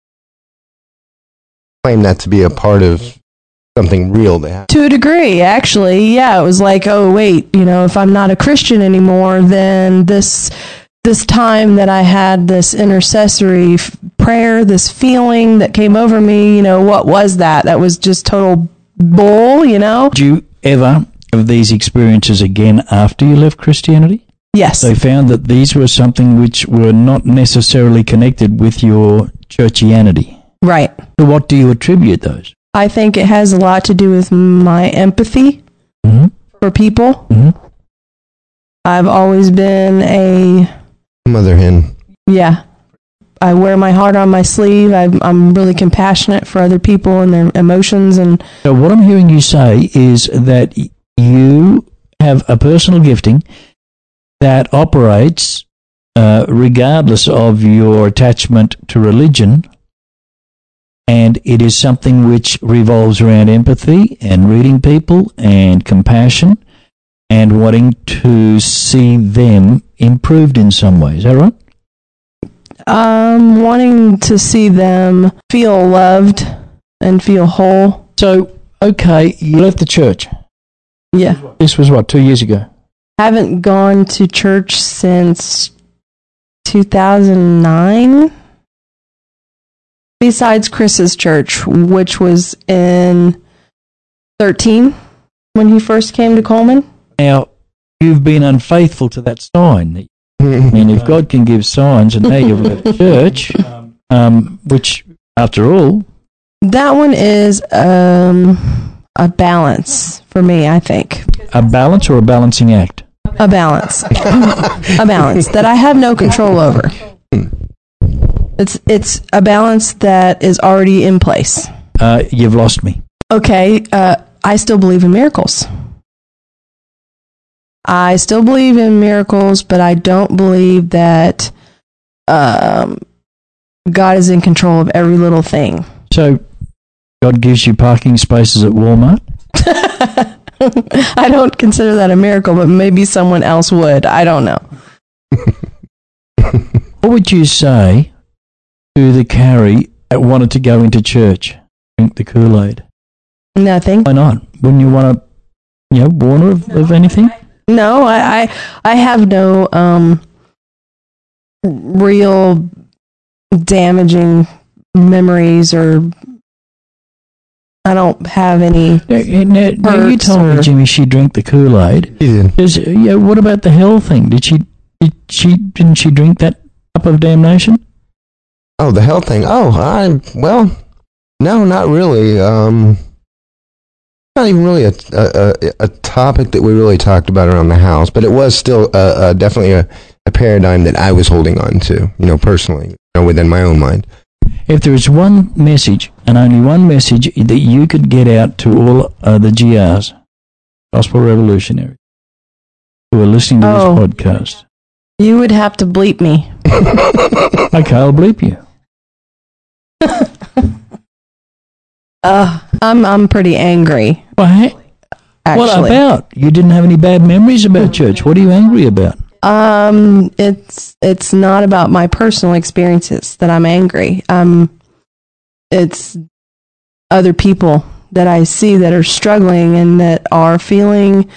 claim that to be a part of something real to happen. To a degree, actually, yeah. It was like, oh, wait, you know, if I'm not a Christian anymore, then this... this time that I had this intercessory f- prayer, this feeling that came over me, you know, what was that? That was just total bull, you know? Did you ever have these experiences again after you left Christianity? Yes. They found that these were something which were not necessarily connected with your churchianity. Right. So what do you attribute those? I think it has a lot to do with my empathy Mm-hmm. for people. Mm-hmm. I've always been a, Mother hen. yeah, I wear my heart on my sleeve. I'm, I'm really compassionate for other people and their emotions. And So what I'm hearing you say is that y- you have a personal gifting that operates uh, regardless of your attachment to religion, and it is something which revolves around empathy and reading people and compassion and wanting to see them improved in some way. Is that right? um, wanting to see them feel loved and feel whole. So, okay, you left the church. Yeah. This was what, two years ago? Haven't gone to church since two thousand nine. Besides Chris's church, which was in thirteen when he first came to Coleman. Now, you've been unfaithful to that sign. I mean, if God can give signs and now you've left the church, um, which, after all... That one is um, a balance for me, I think. A balance or a balancing act? A balance. A balance that I have no control over. It's it's a balance that is already in place. Uh, you've lost me. Okay, uh, I still believe in miracles. I still believe in miracles, but I don't believe that um, God is in control of every little thing. So, God gives you parking spaces at Walmart? I don't consider that a miracle, but maybe someone else would. I don't know. What would you say to the Carrie that wanted to go into church, drink the Kool-Aid? Nothing. Why not? Wouldn't you want to, you know, warn her of, of anything? No, I, I, I have no um, real damaging memories, or I don't have any. Now, now, now you told me, Jimmy, she drank the Kool-Aid. He did. Does, yeah, what about the hell thing? Did she, did she, didn't she drink that cup of damnation? Oh, the hell thing. Oh, I, well, no, not really. Um, not even really a, a, a, a topic that we really talked about around the house, but it was still uh, uh, definitely a, a paradigm that I was holding on to, you know, personally, you know, within my own mind. If there is one message, and only one message, that you could get out to all uh, the G Rs, Gospel Revolutionaries, who are listening to Oh. this podcast. You would have to bleep me. Okay, I'll bleep you. Uh, I'm I'm pretty angry, Well, hey, actually. what about? You didn't have any bad memories about church. What are you angry about? Um, it's it's not about my personal experiences that I'm angry. Um, it's other people that I see that are struggling and that are feeling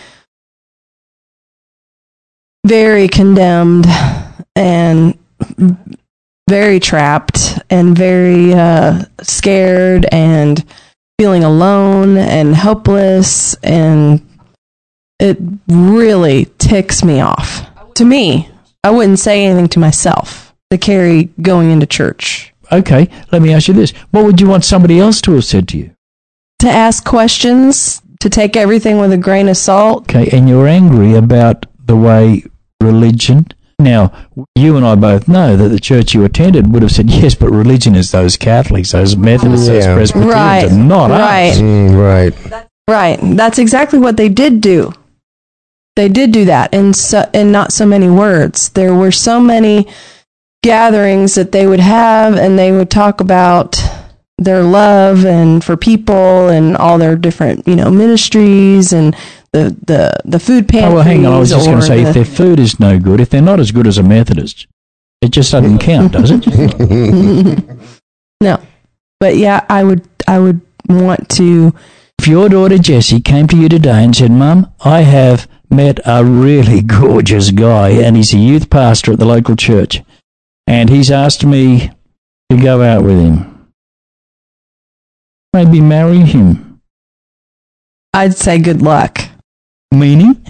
very condemned and very trapped and very uh, scared and feeling alone and helpless, and it really ticks me off. To me, I wouldn't say anything to myself to carry going into church. Okay, let me ask you this. What would you want somebody else to have said to you? To ask questions, to take everything with a grain of salt. Okay, and you're angry about the way religion... Now, you and I both know that the church you attended would have said, yes, but religion is those Catholics, those Methodists, those Yeah. Presbyterians, Right, and not right. us. Mm, right. Right. That's exactly what they did do. They did do that in, so, in not so many words. There were so many gatherings that they would have, and they would talk about their love and for people and all their different, you know, ministries and the, the, the food pantries. Oh, well, hang on. I was just going or to say, the- if their food is no good, if they're not as good as a Methodist, it just doesn't count, does it? No. But yeah, I would I would want to... If your daughter Jessie came to you today and said, Mum, I have met a really gorgeous guy, and he's a youth pastor at the local church. And he's asked me to go out with him. Maybe marry him. I'd say good luck. Meaning?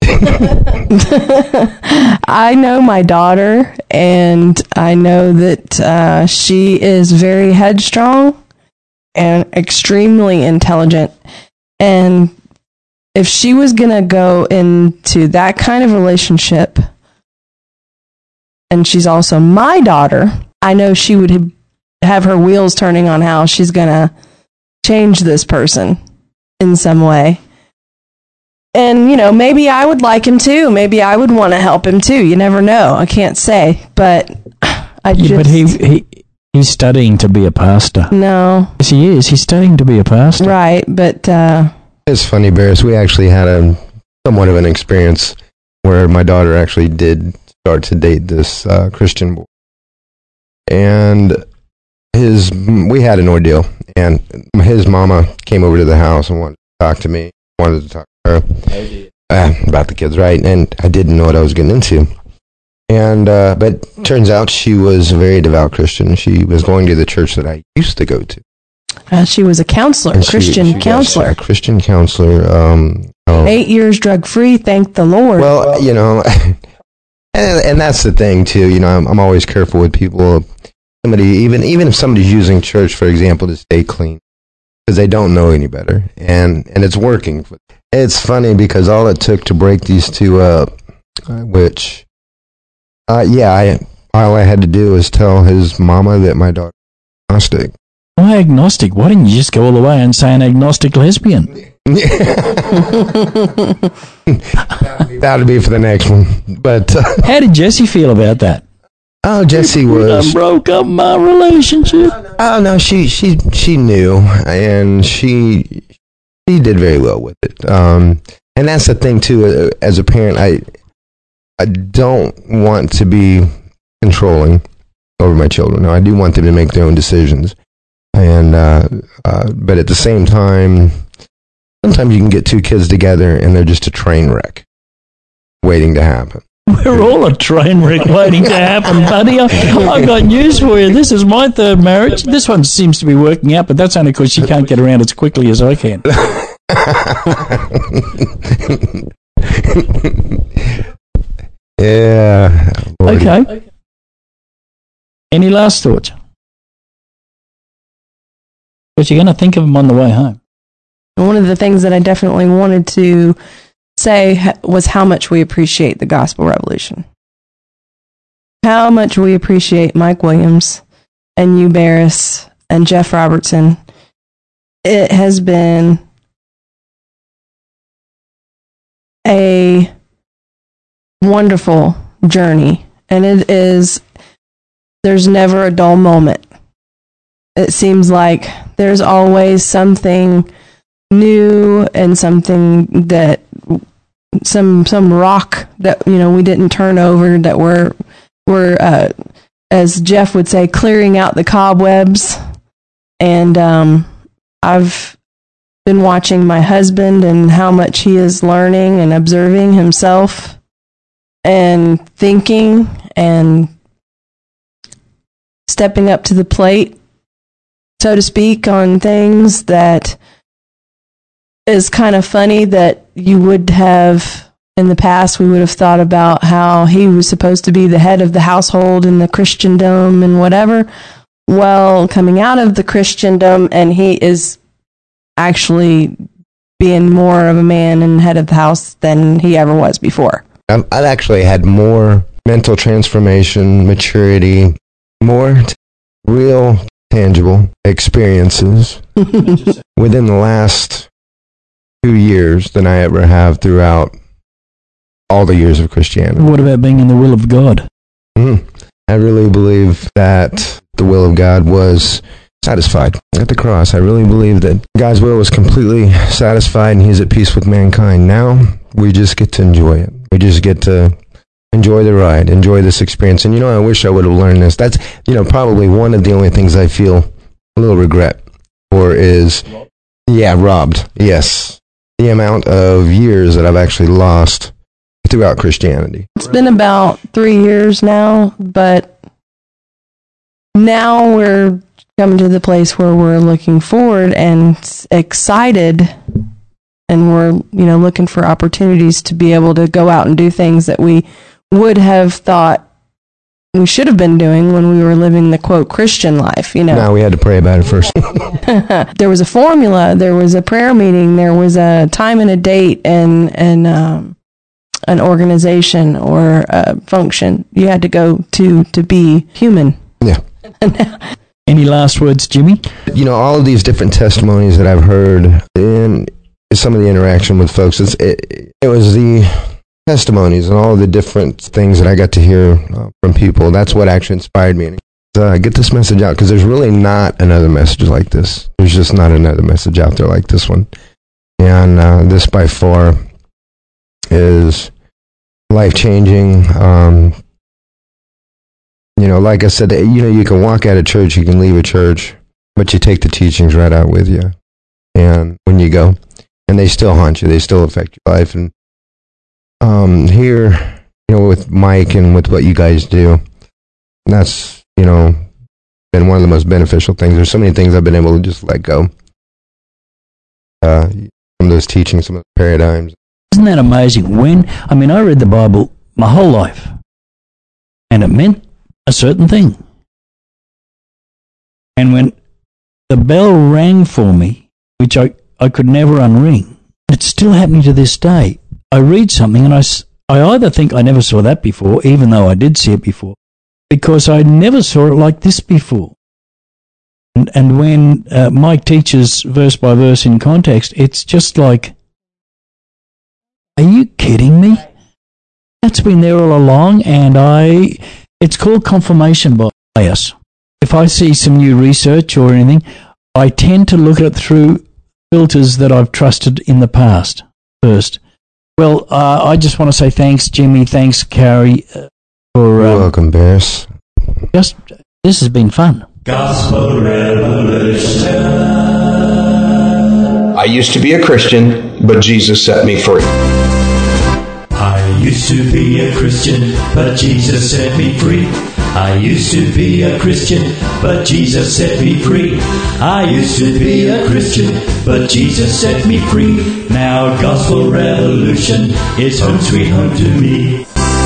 I know my daughter, and I know that uh, she is very headstrong and extremely intelligent. And if she was going to go into that kind of relationship, and she's also my daughter, I know she would have her wheels turning on how she's going to change this person in some way. And, you know, maybe I would like him too. Maybe I would want to help him too. You never know. I can't say. But I just... Yeah, but he, he he's studying to be a pastor. No. Yes, he is. He's studying to be a pastor. Right, but... Uh, It's funny, Barris. We actually had a somewhat of an experience where my daughter actually did start to date this uh, Christian boy. And his we had an ordeal. And his mama came over to the house and wanted to talk to me. Wanted to talk to her uh, about the kids, right? And I didn't know what I was getting into. And uh, but turns out she was a very devout Christian. She was going to the church that I used to go to. Uh, she was a counselor, And she- Christian she was counselor. a Christian counselor. Um, um, Eight years drug free, thank the Lord. Well, you know, and, and that's the thing too. You know, I'm, I'm always careful with people. Somebody, even even if somebody's using church, for example, to stay clean, because they don't know any better, and and it's working. It's funny because all it took to break these two up, which, uh, yeah, I all I had to do was tell his mama that my daughter was agnostic. Why agnostic? Why didn't you just go all the way and say an agnostic lesbian? That'll be for the next one. But uh, How did Jessie feel about that? oh, Jessie was. I broke up my relationship. Oh no, she she she knew, and she she did very well with it. Um, and that's the thing too. uh, As a parent, I I don't want to be controlling over my children. No, I do want them to make their own decisions. And uh, uh, but at the same time, sometimes you can get two kids together and they're just a train wreck waiting to happen. We're all a train wreck waiting to happen, buddy. I, I've got news for you. This is my third marriage. This one seems to be working out, but that's only because she can't get around as quickly as I can. Yeah. Lordy. Okay. Any last thoughts? But you're going to think of them on the way home. One of the things that I definitely wanted to say ha- was how much we appreciate the Gospel Revolution. How much we appreciate Mike Williams and you, Barris, and Jeff Robertson. It has been a wonderful journey, and it is, there's never a dull moment. It seems like there's always something new and something that some some rock that, you know, we didn't turn over, that we're we're uh, as Jeff would say, clearing out the cobwebs. And um, I've been watching my husband and how much he is learning and observing himself and thinking and stepping up to the plate, so to speak, on things that is kind of funny that you would have in the past. We would have thought about how he was supposed to be the head of the household in the Christendom and whatever. Well, coming out of the Christendom, and he is actually being more of a man and head of the house than he ever was before. I've, I've actually had more mental transformation, maturity, more t- real tangible experiences within the last two years than I ever have throughout all the years of Christianity. What about being in the will of God? Mm. I really believe that the will of God was satisfied at the cross. I really believe that God's will was completely satisfied and he's at peace with mankind. Now we just get to enjoy it. We just get to enjoy the ride, enjoy this experience. And you know, I wish I would have learned this. That's, you know, probably one of the only things I feel a little regret for is, yeah, robbed. Yes. The amount of years that I've actually lost throughout Christianity? It's been about three years now, but now we're coming to the place where we're looking forward and excited, and we're, you know, looking for opportunities to be able to go out and do things that we would have thought we should have been doing when we were living the, quote, Christian life, you know. No, we had to pray about it first. There was a formula, there was a prayer meeting, there was a time and a date and, and um, an organization or a function you had to go to to be human. Yeah. Any last words, Jimmy? You know, all of these different testimonies that I've heard in some of the interaction with folks, it's, it, it was the testimonies and all of the different things that I got to hear uh, from people. That's what actually inspired me. Uh, get this message out, because there's really not another message like this. There's just not another message out there like this one. And uh, this by far is life-changing. Um, you know, like I said, you know, you can walk out of church, you can leave a church, but you take the teachings right out with you. And when you go, and they still haunt you, they still affect your life. And um, here, you know, with Mike and with what you guys do, that's, you know, been one of the most beneficial things. There's so many things I've been able to just let go. Uh, some of those teachings, some of the paradigms. Isn't that amazing? When, I mean, I read the Bible my whole life, and it meant a certain thing. And when the bell rang for me, which I, I could never unring, it's still happening to this day. I read something and I, I either think I never saw that before, even though I did see it before, because I never saw it like this before. And, and when uh, Mike teaches verse by verse in context, it's just like, are you kidding me? That's been there all along, and I, it's called confirmation bias. If I see some new research or anything, I tend to look at it through filters that I've trusted in the past first. Well, uh, I just want to say thanks, Jimmy. Thanks, Carrie. Uh, for You're um, welcome, Bears. Just this has been fun. Gospel Revolution. I used to be a Christian, but Jesus set me free. I used to be a Christian, but Jesus set me free. I used to be a Christian, but Jesus set me free. I used to be a Christian, but Jesus set me free. Now Gospel Revolution is home sweet home to me.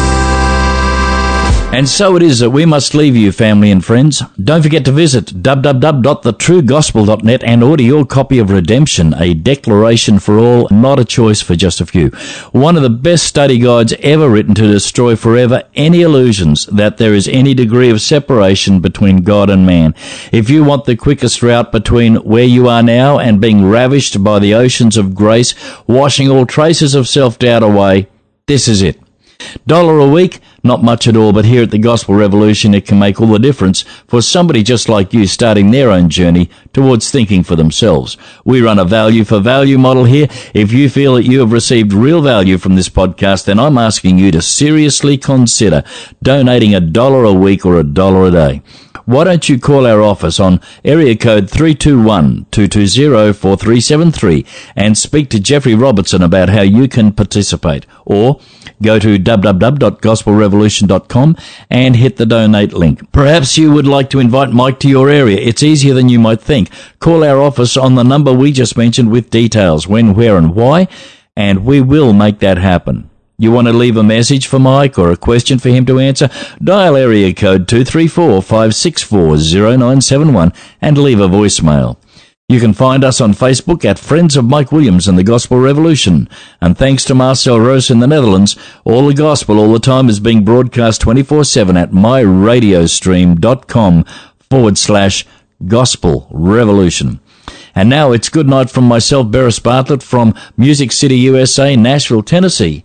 And so it is that we must leave you, family and friends. Don't forget to visit w w w dot the true gospel dot net and order your copy of Redemption, a declaration for all, not a choice for just a few. One of the best study guides ever written to destroy forever any illusions that there is any degree of separation between God and man. If you want the quickest route between where you are now and being ravished by the oceans of grace, washing all traces of self-doubt away, this is it. Dollar a week, not much at all, but here at the Gospel Revolution it can make all the difference for somebody just like you starting their own journey towards thinking for themselves. We run a value for value model here. If you feel that you have received real value from this podcast, then I'm asking you to seriously consider donating a dollar a week or a dollar a day. Why don't you call our office on area code three two one, two two zero, four three seven three and speak to Jeffrey Robertson about how you can participate, or go to w w w dot gospel revolution dot com and hit the donate link. Perhaps you would like to invite Mike to your area. It's easier than you might think. Call our office on the number we just mentioned with details, when, where, and why, and we will make that happen. You want to leave a message for Mike or a question for him to answer? Dial area code two three four, five six four, zero nine seven one and leave a voicemail. You can find us on Facebook at Friends of Mike Williams and the Gospel Revolution. And thanks to Marcel Roos in the Netherlands, all the gospel all the time is being broadcast twenty-four seven at myradiostream.com forward slash Gospel Revolution. And now it's good night from myself, Beres Bartlett, from Music City, U S A, Nashville, Tennessee.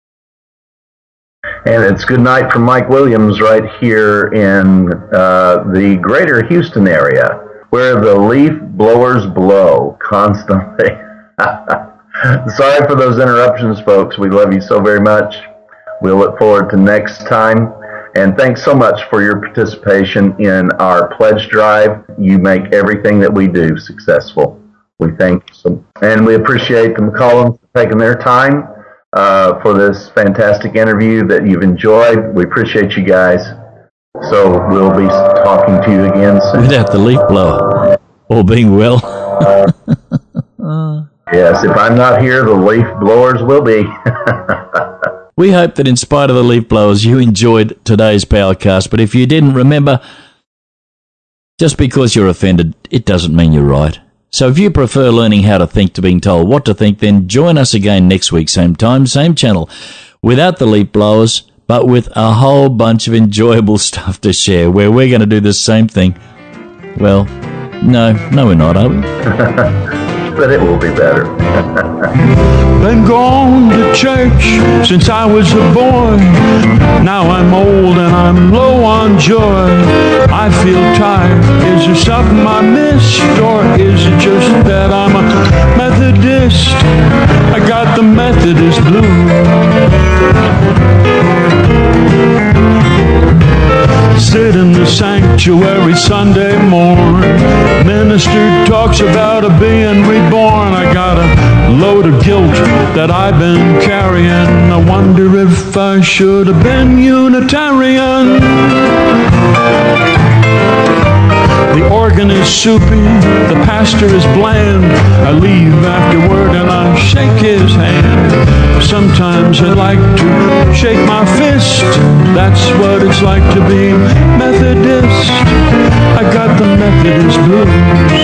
And it's good night from Mike Williams right here in uh, the greater Houston area, where the leaf blowers blow constantly. Sorry for those interruptions, folks. We love you so very much. We'll look forward to next time. And thanks so much for your participation in our pledge drive. You make everything that we do successful. We thank you. So, and we appreciate the McCollums for taking their time uh, for this fantastic interview that you've enjoyed. We appreciate you guys. So we'll be talking to you again soon. Without the leaf blower. All being well. uh, yes, if I'm not here, the leaf blowers will be. We hope that in spite of the leaf blowers, you enjoyed today's Powercast. But if you didn't, remember, just because you're offended, it doesn't mean you're right. So if you prefer learning how to think to being told what to think, then join us again next week, same time, same channel, without the leaf blowers, but with a whole bunch of enjoyable stuff to share, where we're going to do the same thing. Well, no, no we're not, are we? But it will be better. Been gone to church since I was a boy. Now I'm old and I'm low on joy. I feel tired. Is there something I missed? Or is it just that I'm a Methodist? I got the Methodist blues. Sit in the sanctuary Sunday morn. Minister talks about a being reborn. I got a load of guilt that I've been carrying. I wonder if I should have been Unitarian. The organ is soupy, the pastor is bland. I leave afterward and I shake his hand. Sometimes I'd like to shake my fist. That's what it's like to be Methodist. I got the Methodist blues.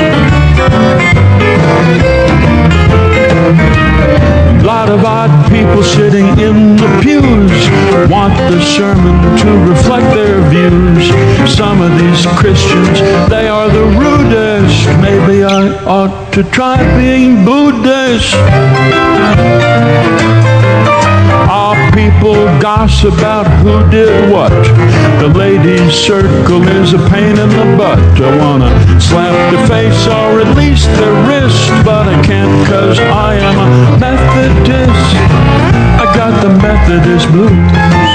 Lot of odd people sitting in the pews want the sermon to reflect their views. Some of these Christians, they are the rudest. Maybe I ought to try being Buddhist. All people gossip about who did what. The ladies' circle is a pain in the butt. I wanna slap the face or at least the wrist, but I can't 'cause I am a Methodist. I got the Methodist blues.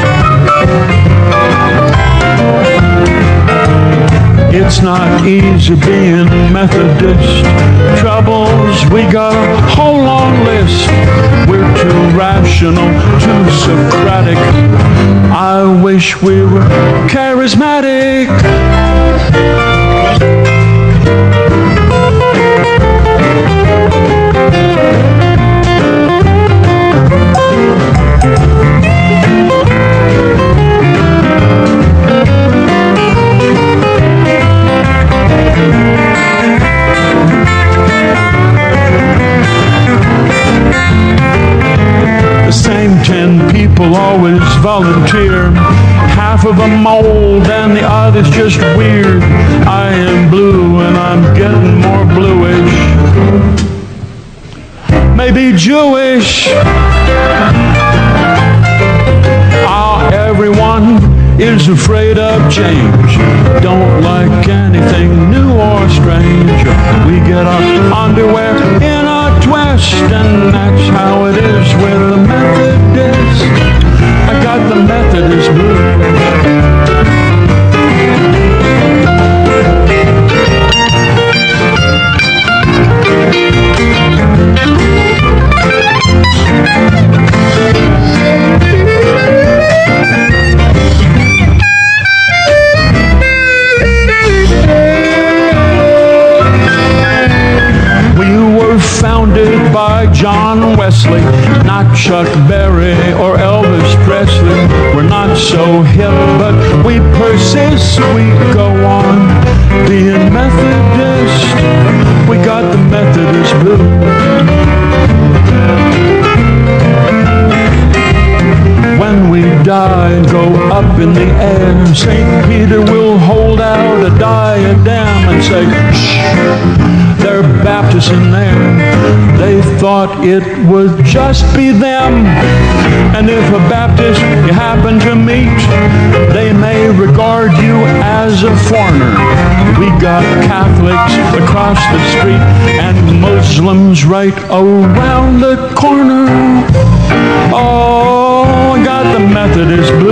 It's not easy being Methodist. Troubles, we got a whole long list. We're too rational, too Socratic. I wish we were charismatic. The same ten people always volunteer. Half of them old and the others just weird. I am blue and I'm getting more bluish. Maybe Jewish. Ah, everyone is afraid of change. Don't like anything new or strange. We get our underwear in a twist, and that's how it is with the Methodist. I got the Methodist blues. Founded by John Wesley, not Chuck Berry or Elvis Presley. We're not so hip, but we persist. We go on being Methodist. We got the Methodist blues. When we die and go up in the air, Saint Peter will hold out a diadem and say, shh. They're Baptists in there. They thought it would just be them. And if a Baptist you happen to meet, they may regard you as a foreigner. We got Catholics across the street and Muslims right around the corner. Oh, I got the Methodist blues.